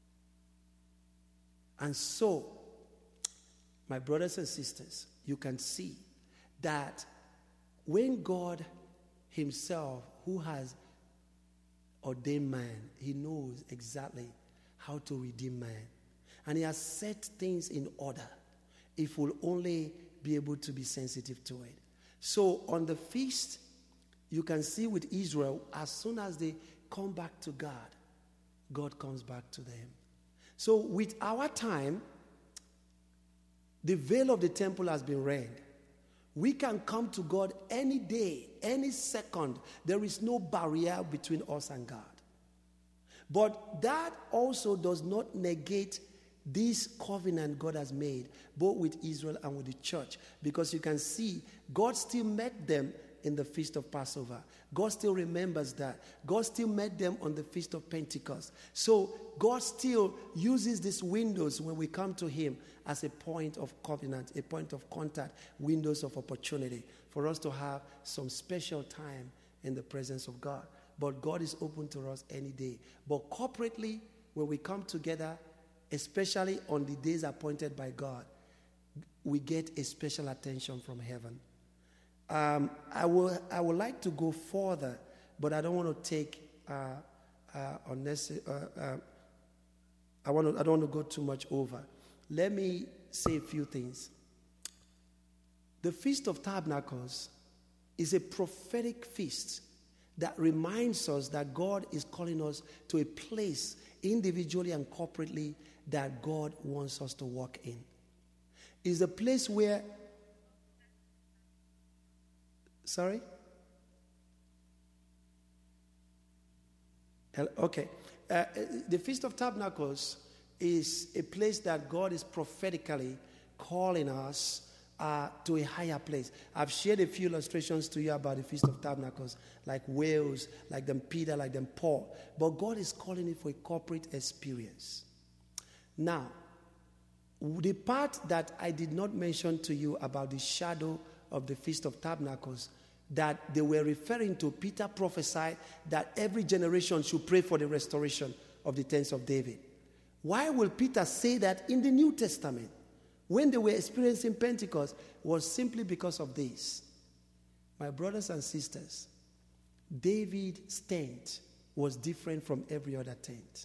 And so, my brothers and sisters, you can see that when God himself, who has ordained man, he knows exactly how to redeem man. And he has set things in order if we'll only be able to be sensitive to it. So on the feast, you can see with Israel, as soon as they come back to God, God comes back to them. So with our time, the veil of the temple has been rent. We can come to God any day, any second. There is no barrier between us and God. But that also does not negate this covenant God has made, both with Israel and with the church. Because you can see, God still met them in the Feast of Passover. God still remembers that. God still met them on the Feast of Pentecost. So God still uses these windows when we come to him as a point of covenant, a point of contact, windows of opportunity for us to have some special time in the presence of God. But God is open to us any day. But corporately, when we come together, especially on the days appointed by God, we get a special attention from heaven. Um, I will I would like to go further, but I don't want to take uh, uh, unnecessary. Uh, uh, I want to I don't want to go too much over. Let me say a few things. The Feast of Tabernacles is a prophetic feast that reminds us that God is calling us to a place individually and corporately that God wants us to walk in. It's a place where Sorry? Okay. Uh, the Feast of Tabernacles is a place that God is prophetically calling us uh, to a higher place. I've shared a few illustrations to you about the Feast of Tabernacles, like Wales, like them Peter, like them Paul. But God is calling it for a corporate experience. Now, the part that I did not mention to you about the shadow of the Feast of Tabernacles, that they were referring to, Peter prophesied that every generation should pray for the restoration of the tents of David. Why will Peter say that in the New Testament when they were experiencing Pentecost? Was simply because of this. My brothers and sisters, David's tent was different from every other tent.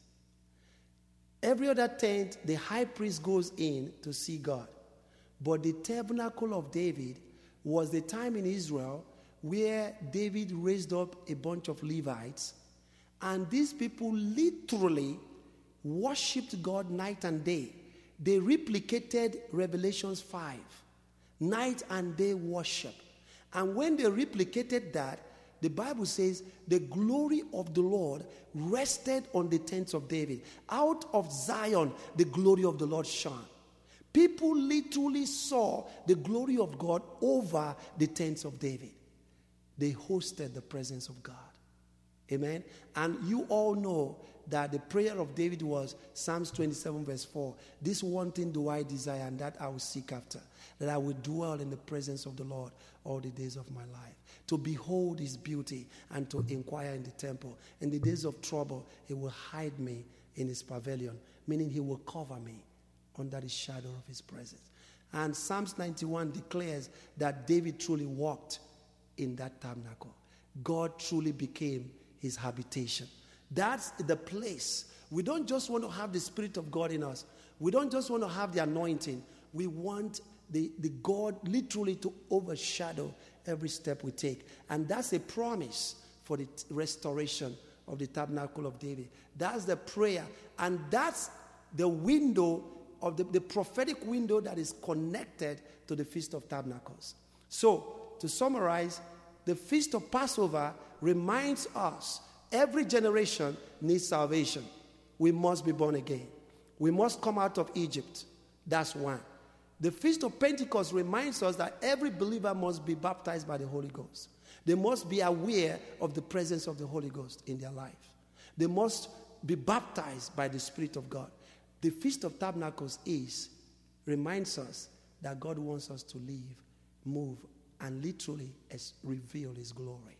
Every other tent, the high priest goes in to see God. But the tabernacle of David was the time in Israel where David raised up a bunch of Levites, and these people literally worshipped God night and day. They replicated Revelations five, night and day worship. And when they replicated that, the Bible says the glory of the Lord rested on the tents of David. Out of Zion, the glory of the Lord shone. People literally saw the glory of God over the tents of David. They hosted the presence of God. Amen. And you all know that the prayer of David was Psalms twenty-seven verse four. This one thing do I desire, and that I will seek after, that I will dwell in the presence of the Lord all the days of my life, to behold his beauty and to inquire in the temple. In the days of trouble, he will hide me in his pavilion, meaning he will cover me under the shadow of his presence. And Psalms ninety-one declares that David truly walked in that tabernacle. God truly became his habitation. That's the place. We don't just want to have the Spirit of God in us. We don't just want to have the anointing. We want the, the God literally to overshadow every step we take. And that's a promise for the t- restoration of the tabernacle of David. That's the prayer. And that's the window of the, the prophetic window that is connected to the Feast of Tabernacles. So, to summarize, the Feast of Passover reminds us every generation needs salvation. We must be born again. We must come out of Egypt. That's one. The Feast of Pentecost reminds us that every believer must be baptized by the Holy Ghost. They must be aware of the presence of the Holy Ghost in their life. They must be baptized by the Spirit of God. The Feast of Tabernacles is, reminds us that God wants us to live, move, and literally reveal his glory.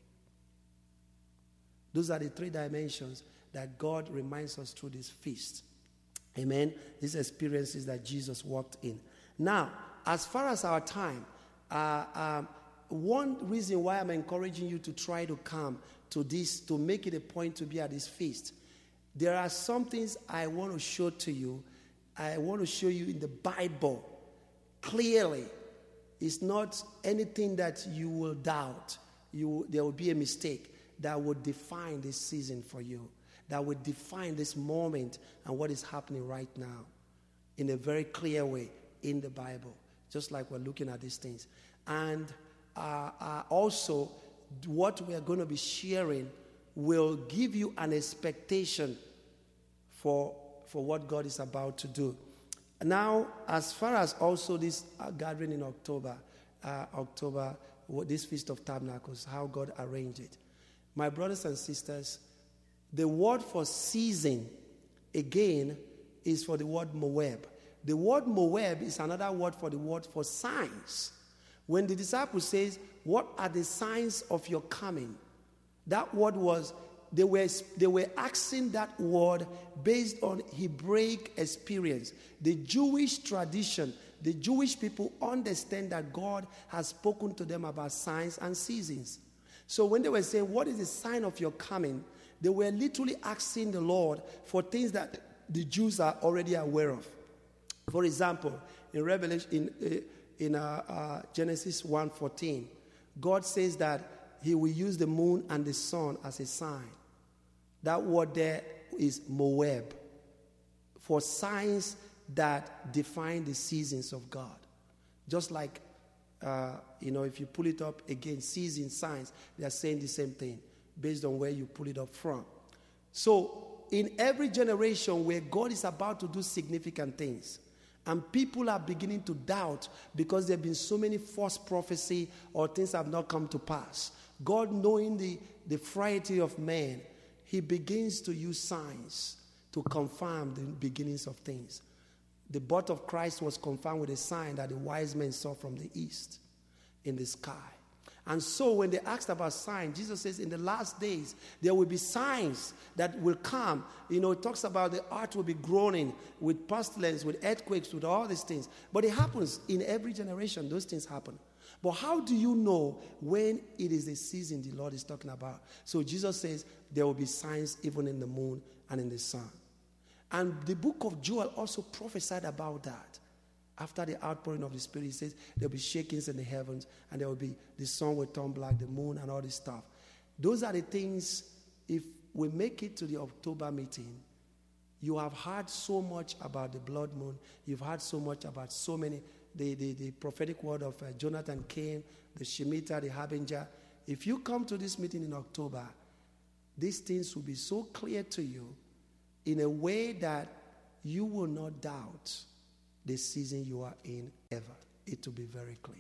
Those are the three dimensions that God reminds us through this feast. Amen. These experiences that Jesus walked in. Now, as far as our time, uh, um, one reason why I'm encouraging you to try to come to this, to make it a point to be at this feast, there are some things I want to show to you. I want to show you in the Bible clearly. It's not anything that you will doubt. You, there will be a mistake that would define this season for you, that would define this moment and what is happening right now in a very clear way in the Bible, just like we're looking at these things. And uh, uh, also, what we are going to be sharing will give you an expectation for, for what God is about to do. Now, as far as also this uh, gathering in October, uh, October, this Feast of Tabernacles, how God arranged it. My brothers and sisters, the word for season, again, is for the word Moab. The word Moab is another word for the word for signs. When the disciple says, what are the signs of your coming? That word was, they were, they were asking that word based on Hebraic experience. The Jewish tradition, the Jewish people understand that God has spoken to them about signs and seasons. So when they were saying, what is the sign of your coming? They were literally asking the Lord for things that the Jews are already aware of. For example, in Revelation, in, uh, in uh, uh, Genesis one fourteen, God says that he will use the moon and the sun as a sign. That word there is Moab, for signs that define the seasons of God. Just like, uh, you know, if you pull it up again, season, signs, they are saying the same thing based on where you pull it up from. So, in every generation where God is about to do significant things, and people are beginning to doubt because there have been so many false prophecy or things have not come to pass, God, knowing the, the frailty of man, he begins to use signs to confirm the beginnings of things. The birth of Christ was confirmed with a sign that the wise men saw from the east in the sky. And so when they asked about signs, Jesus says in the last days, there will be signs that will come. You know, it talks about the earth will be groaning with pestilence, with earthquakes, with all these things. But it happens in every generation. Those things happen. But how do you know when it is the season the Lord is talking about? So Jesus says there will be signs even in the moon and in the sun. And the book of Joel also prophesied about that. After the outpouring of the Spirit, he says there will be shakings in the heavens, and there will be, the sun will turn black, the moon, and all this stuff. Those are the things, if we make it to the October meeting, you have heard so much about the blood moon. You've heard so much about so many, the, the, the prophetic word of uh, Jonathan came, the Shemitah, the Harbinger. If you come to this meeting in October, these things will be so clear to you in a way that you will not doubt the season you are in ever. It will be very clear.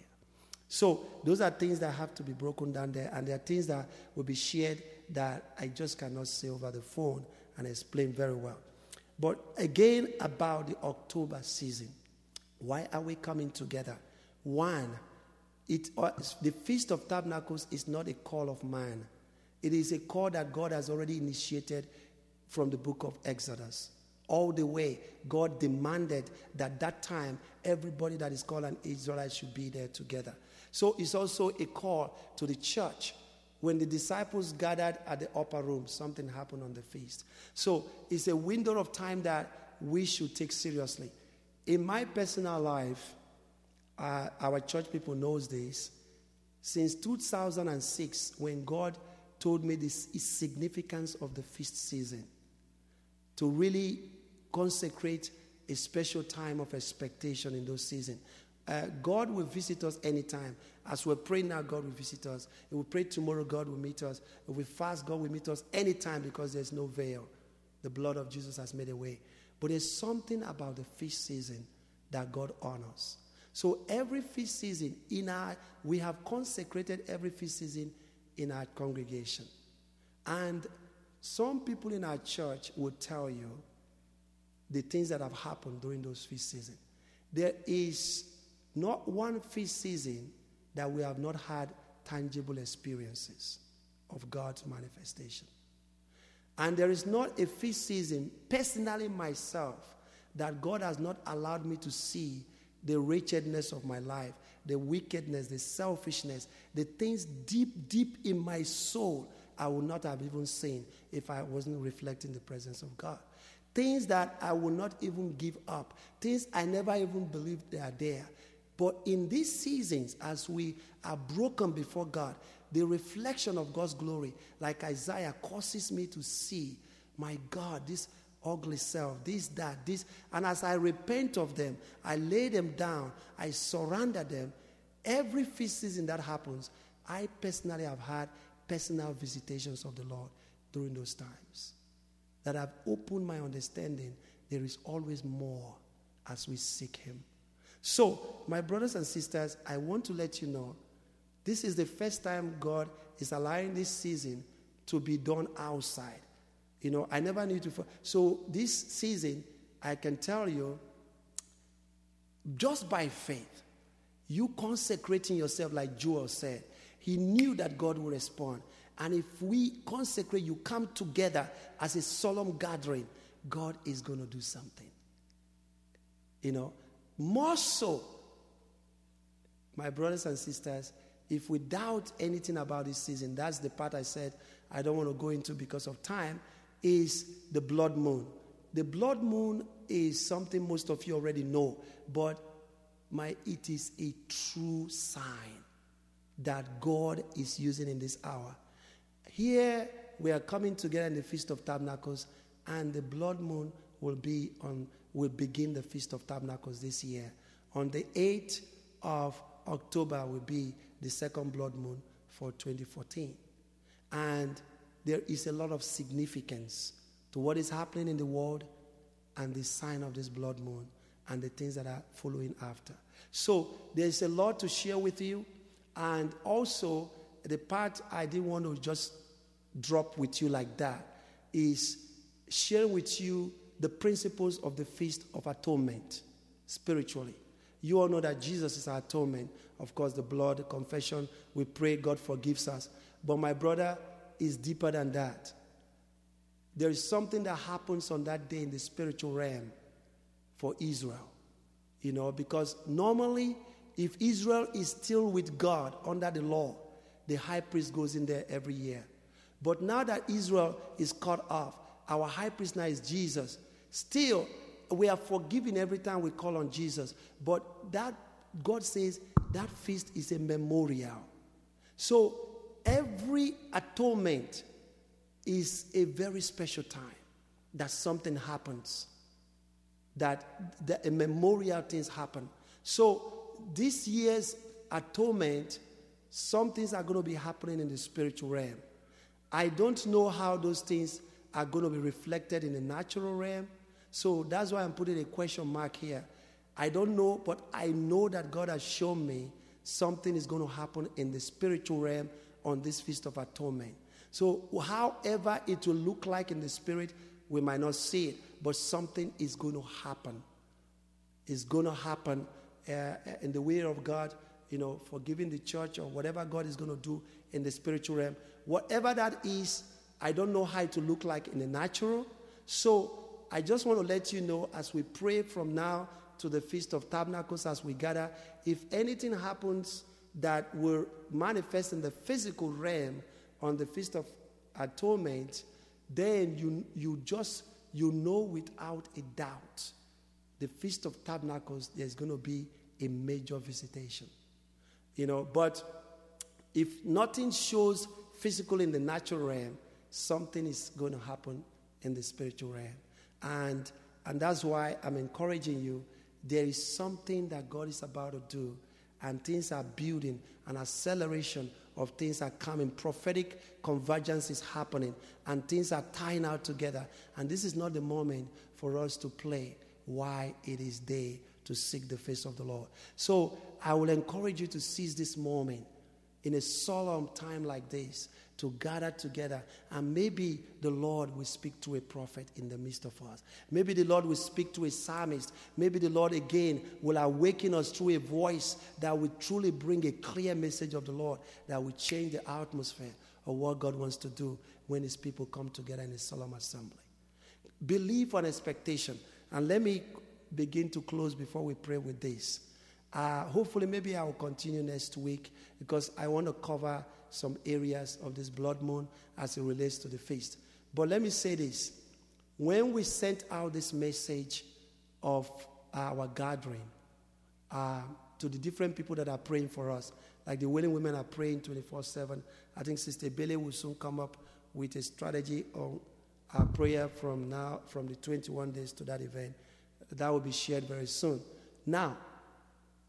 So those are things that have to be broken down there, and there are things that will be shared that I just cannot say over the phone and explain very well. But again, about the October season, why are we coming together? One, it, uh, the Feast of Tabernacles is not a call of man. It is a call that God has already initiated from the book of Exodus. All the way, God demanded that that time, everybody that is called an Israelite should be there together. So it's also a call to the church. When the disciples gathered at the upper room, something happened on the feast. So it's a window of time that we should take seriously. In my personal life, uh, our church people knows this. Since two thousand six, when God told me the significance of the feast season, to really consecrate a special time of expectation in those seasons. Uh, God will visit us anytime. As we're praying now, God will visit us. If we pray tomorrow, God will meet us. If we fast, God will meet us anytime because there's no veil. The blood of Jesus has made a way. But there's something about the feast season that God honors. So every feast season, in our, we have consecrated every feast season in our congregation. And some people in our church will tell you the things that have happened during those feast seasons. There is not one feast season that we have not had tangible experiences of God's manifestation. And there is not a feast season, personally myself, that God has not allowed me to see the wretchedness of my life, the wickedness, the selfishness, the things deep, deep in my soul I would not have even seen if I wasn't reflecting the presence of God. Things that I will not even give up. Things I never even believed they are there. But in these seasons, as we are broken before God, the reflection of God's glory, like Isaiah, causes me to see, my God, this ugly self, this, that, this. And as I repent of them, I lay them down, I surrender them, Every feast season that happens, I personally have had personal visitations of the Lord during those times that have opened my understanding. There is always more as we seek him. So, my brothers and sisters, I want to let you know, this is the first time God is allowing this season to be done outside. You know, I never knew to. So, this season, I can tell you, just by faith, you consecrating yourself, like Joel said, he knew that God would respond. And if we consecrate, you come together as a solemn gathering, God is going to do something. You know, more so, my brothers and sisters, if we doubt anything about this season, that's the part I said I don't want to go into because of time, is the blood moon. The blood moon is something most of you already know, but my it is a true sign that God is using in this hour. Here we are coming together in the Feast of Tabernacles, and the blood moon will be on will begin the Feast of Tabernacles this year. On the eighth of October will be the second blood moon for twenty fourteen. And there is a lot of significance to what is happening in the world and the sign of this blood moon and the things that are following after. So there's a lot to share with you, and also the part I didn't want to just drop with you like that is sharing with you the principles of the Feast of Atonement spiritually. You all know that Jesus is our atonement. Of course, the blood, the confession, we pray God forgives us. But my brother, is deeper than that. There is something that happens on that day in the spiritual realm for Israel. You know, because normally, if Israel is still with God under the law, the high priest goes in there every year. But now that Israel is cut off, our high priest now is Jesus. Still, we are forgiven every time we call on Jesus. But that, God says, that feast is a memorial. So, every atonement is a very special time that something happens, that, that a memorial things happen. So, this year's atonement, some things are going to be happening in the spiritual realm. I don't know how those things are going to be reflected in the natural realm. So that's why I'm putting a question mark here. I don't know, but I know that God has shown me something is going to happen in the spiritual realm on this Feast of Atonement. So however it will look like in the spirit, we might not see it, but something is going to happen. It's going to happen uh, in the way of God, you know, forgiving the church or whatever God is going to do in the spiritual realm. Whatever that is, I don't know how it will look like in the natural. So I just want to let you know, as we pray from now to the Feast of Tabernacles, as we gather, if anything happens that will manifest in the physical realm on the Feast of Atonement, then you you just, you know without a doubt, the Feast of Tabernacles, there's going to be a major visitation. You know, but if nothing shows physical in the natural realm, something is going to happen in the spiritual realm. And and that's why I'm encouraging you. There is something that God is about to do, and things are building, an acceleration of things are coming. Prophetic convergence is happening, and things are tying out together. And this is not the moment for us to play why it is day to seek the face of the Lord. So I will encourage you to seize this moment in a solemn time like this, to gather together, and maybe the Lord will speak to a prophet in the midst of us. Maybe the Lord will speak to a psalmist. Maybe the Lord again will awaken us through a voice that will truly bring a clear message of the Lord, that will change the atmosphere of what God wants to do when his people come together in a solemn assembly. Believe and expectation. And let me begin to close before we pray with this. Uh, hopefully, maybe I will continue next week, because I want to cover some areas of this blood moon as it relates to the feast. But let me say this. When we sent out this message of our gathering uh, to the different people that are praying for us, like the willing women are praying twenty-four seven, I think Sister Bailey will soon come up with a strategy on our prayer from now, from the twenty-one days to that event. That will be shared very soon. Now,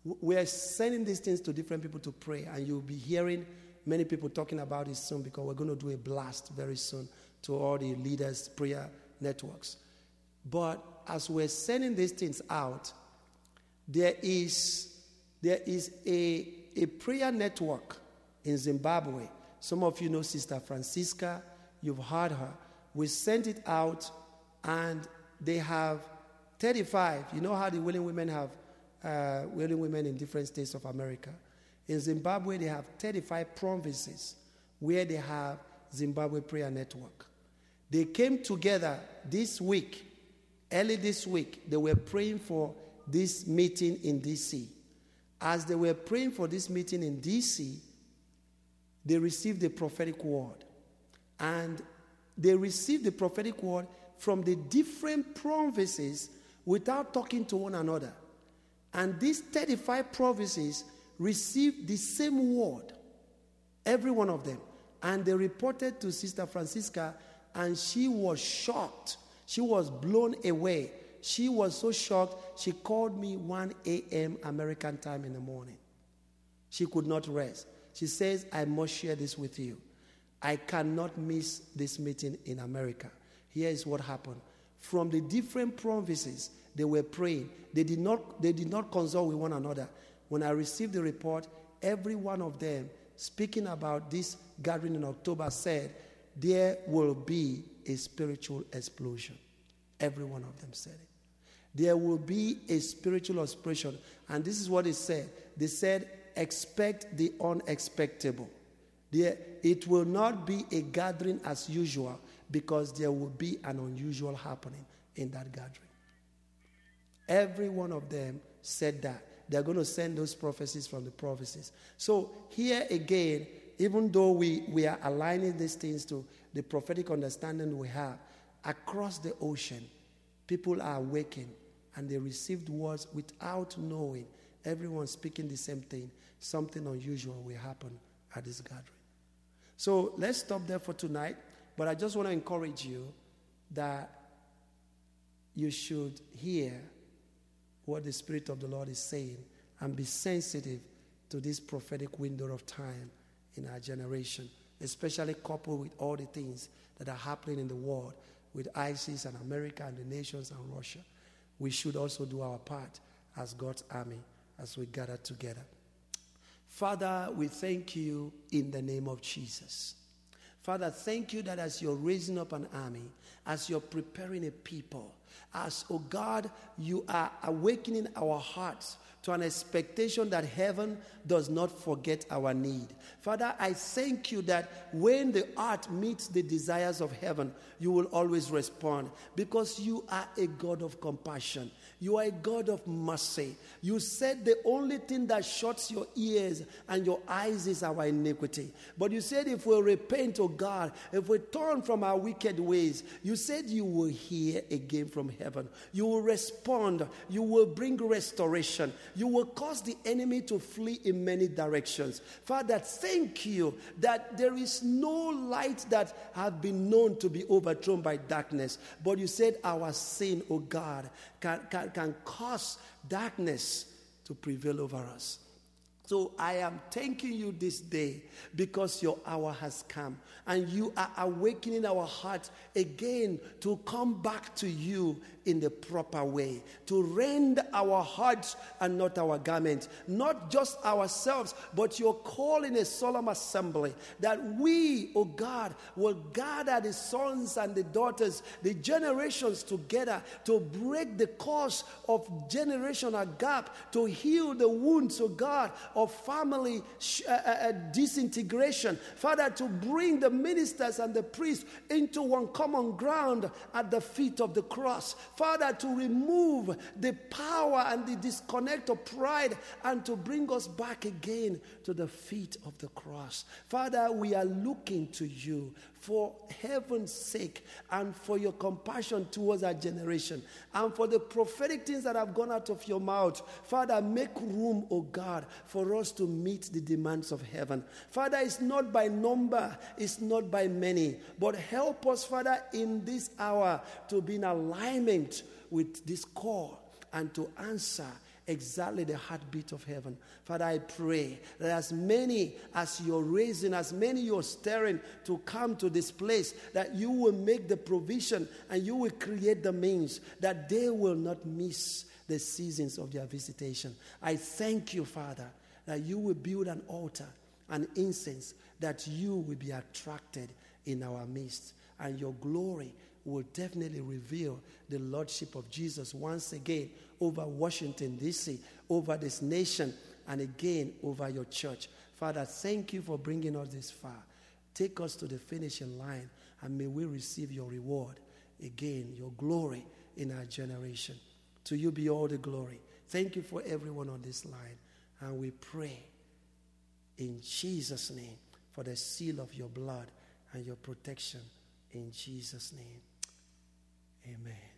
We are sending these things to different people to pray, and you'll be hearing many people talking about it soon, because we're going to do a blast very soon to all the leaders' prayer networks. But as we're sending these things out, there is there is a, a prayer network in Zimbabwe. Some of you know Sister Francisca. You've heard her. We sent it out, and they have thirty-five. You know how the willing women have uh, willing women in different states of America. In Zimbabwe, they have thirty-five provinces where they have Zimbabwe Prayer Network. They came together this week, early this week. They were praying for this meeting in D C. As they were praying for this meeting in D C, they received the prophetic word. And they received the prophetic word from the different provinces without talking to one another. And these thirty-five provinces received the same word, every one of them. And they reported to Sister Francisca, and she was shocked. She was blown away. She was so shocked, she called me one a.m. American time in the morning. She could not rest. She says, I must share this with you. I cannot miss this meeting in America. Here is what happened. From the different provinces, they were praying. They did not, they did not consult with one another. When I received the report, every one of them, speaking about this gathering in October, said, there will be a spiritual explosion. Every one of them said it. There will be a spiritual explosion. And this is what they said. They said, expect the unexpectable. There, it will not be a gathering as usual, because there will be an unusual happening in that gathering. Every one of them said that. They're going to send those prophecies from the prophecies. So here again, even though we, we are aligning these things to the prophetic understanding we have, across the ocean, people are awakened, and they received words without knowing. Everyone speaking the same thing. Something unusual will happen at this gathering. So let's stop there for tonight. But I just want to encourage you that you should hear what the Spirit of the Lord is saying and be sensitive to this prophetic window of time in our generation, especially coupled with all the things that are happening in the world with ISIS and America and the nations and Russia. We should also do our part as God's army as we gather together. Father, we thank you in the name of Jesus. Father, thank you that as you're raising up an army, as you're preparing a people, as, oh God, you are awakening our hearts to an expectation that heaven does not forget our need. Father, I thank you that when the earth meets the desires of heaven, you will always respond, because you are a God of compassion. You are a God of mercy. You said the only thing that shuts your ears and your eyes is our iniquity. But you said if we repent, oh God, if we turn from our wicked ways, you said you will hear again from heaven. You will respond. You will bring restoration. You will cause the enemy to flee in many directions. Father, thank you that there is no light that have been known to be overthrown by darkness. But you said our sin, oh God, can, can, can cause darkness to prevail over us. So I am thanking you this day because your hour has come and you are awakening our hearts again to come back to you in the proper way, to rend our hearts and not our garments, not just ourselves, but you're calling a solemn assembly that we, oh God, will gather the sons and the daughters, the generations together to break the cause of generational gap, to heal the wounds, oh God, of family uh, uh, disintegration. Father, to bring the ministers and the priests into one common ground at the feet of the cross. Father, to remove the power and the disconnect of pride and to bring us back again to the feet of the cross. Father, we are looking to you for heaven's sake and for your compassion towards our generation and for the prophetic things that have gone out of your mouth. Father, make room, oh God, for us to meet the demands of heaven. Father, it's not by number, it's not by many, but help us, Father, in this hour to be in alignment with this call and to answer exactly the heartbeat of heaven. Father, I pray that as many as you're raising, as many you're stirring to come to this place, that you will make the provision and you will create the means that they will not miss the seasons of their visitation. I thank you, Father, that you will build an altar, an incense, that you will be attracted in our midst, and your glory will definitely reveal the lordship of Jesus once again over Washington, D C, over this nation, and again over your church. Father, thank you for bringing us this far. Take us to the finishing line, and may we receive your reward, again, your glory in our generation. To you be all the glory. Thank you for everyone on this line, and we pray in Jesus' name for the seal of your blood and your protection. In Jesus' name, amen.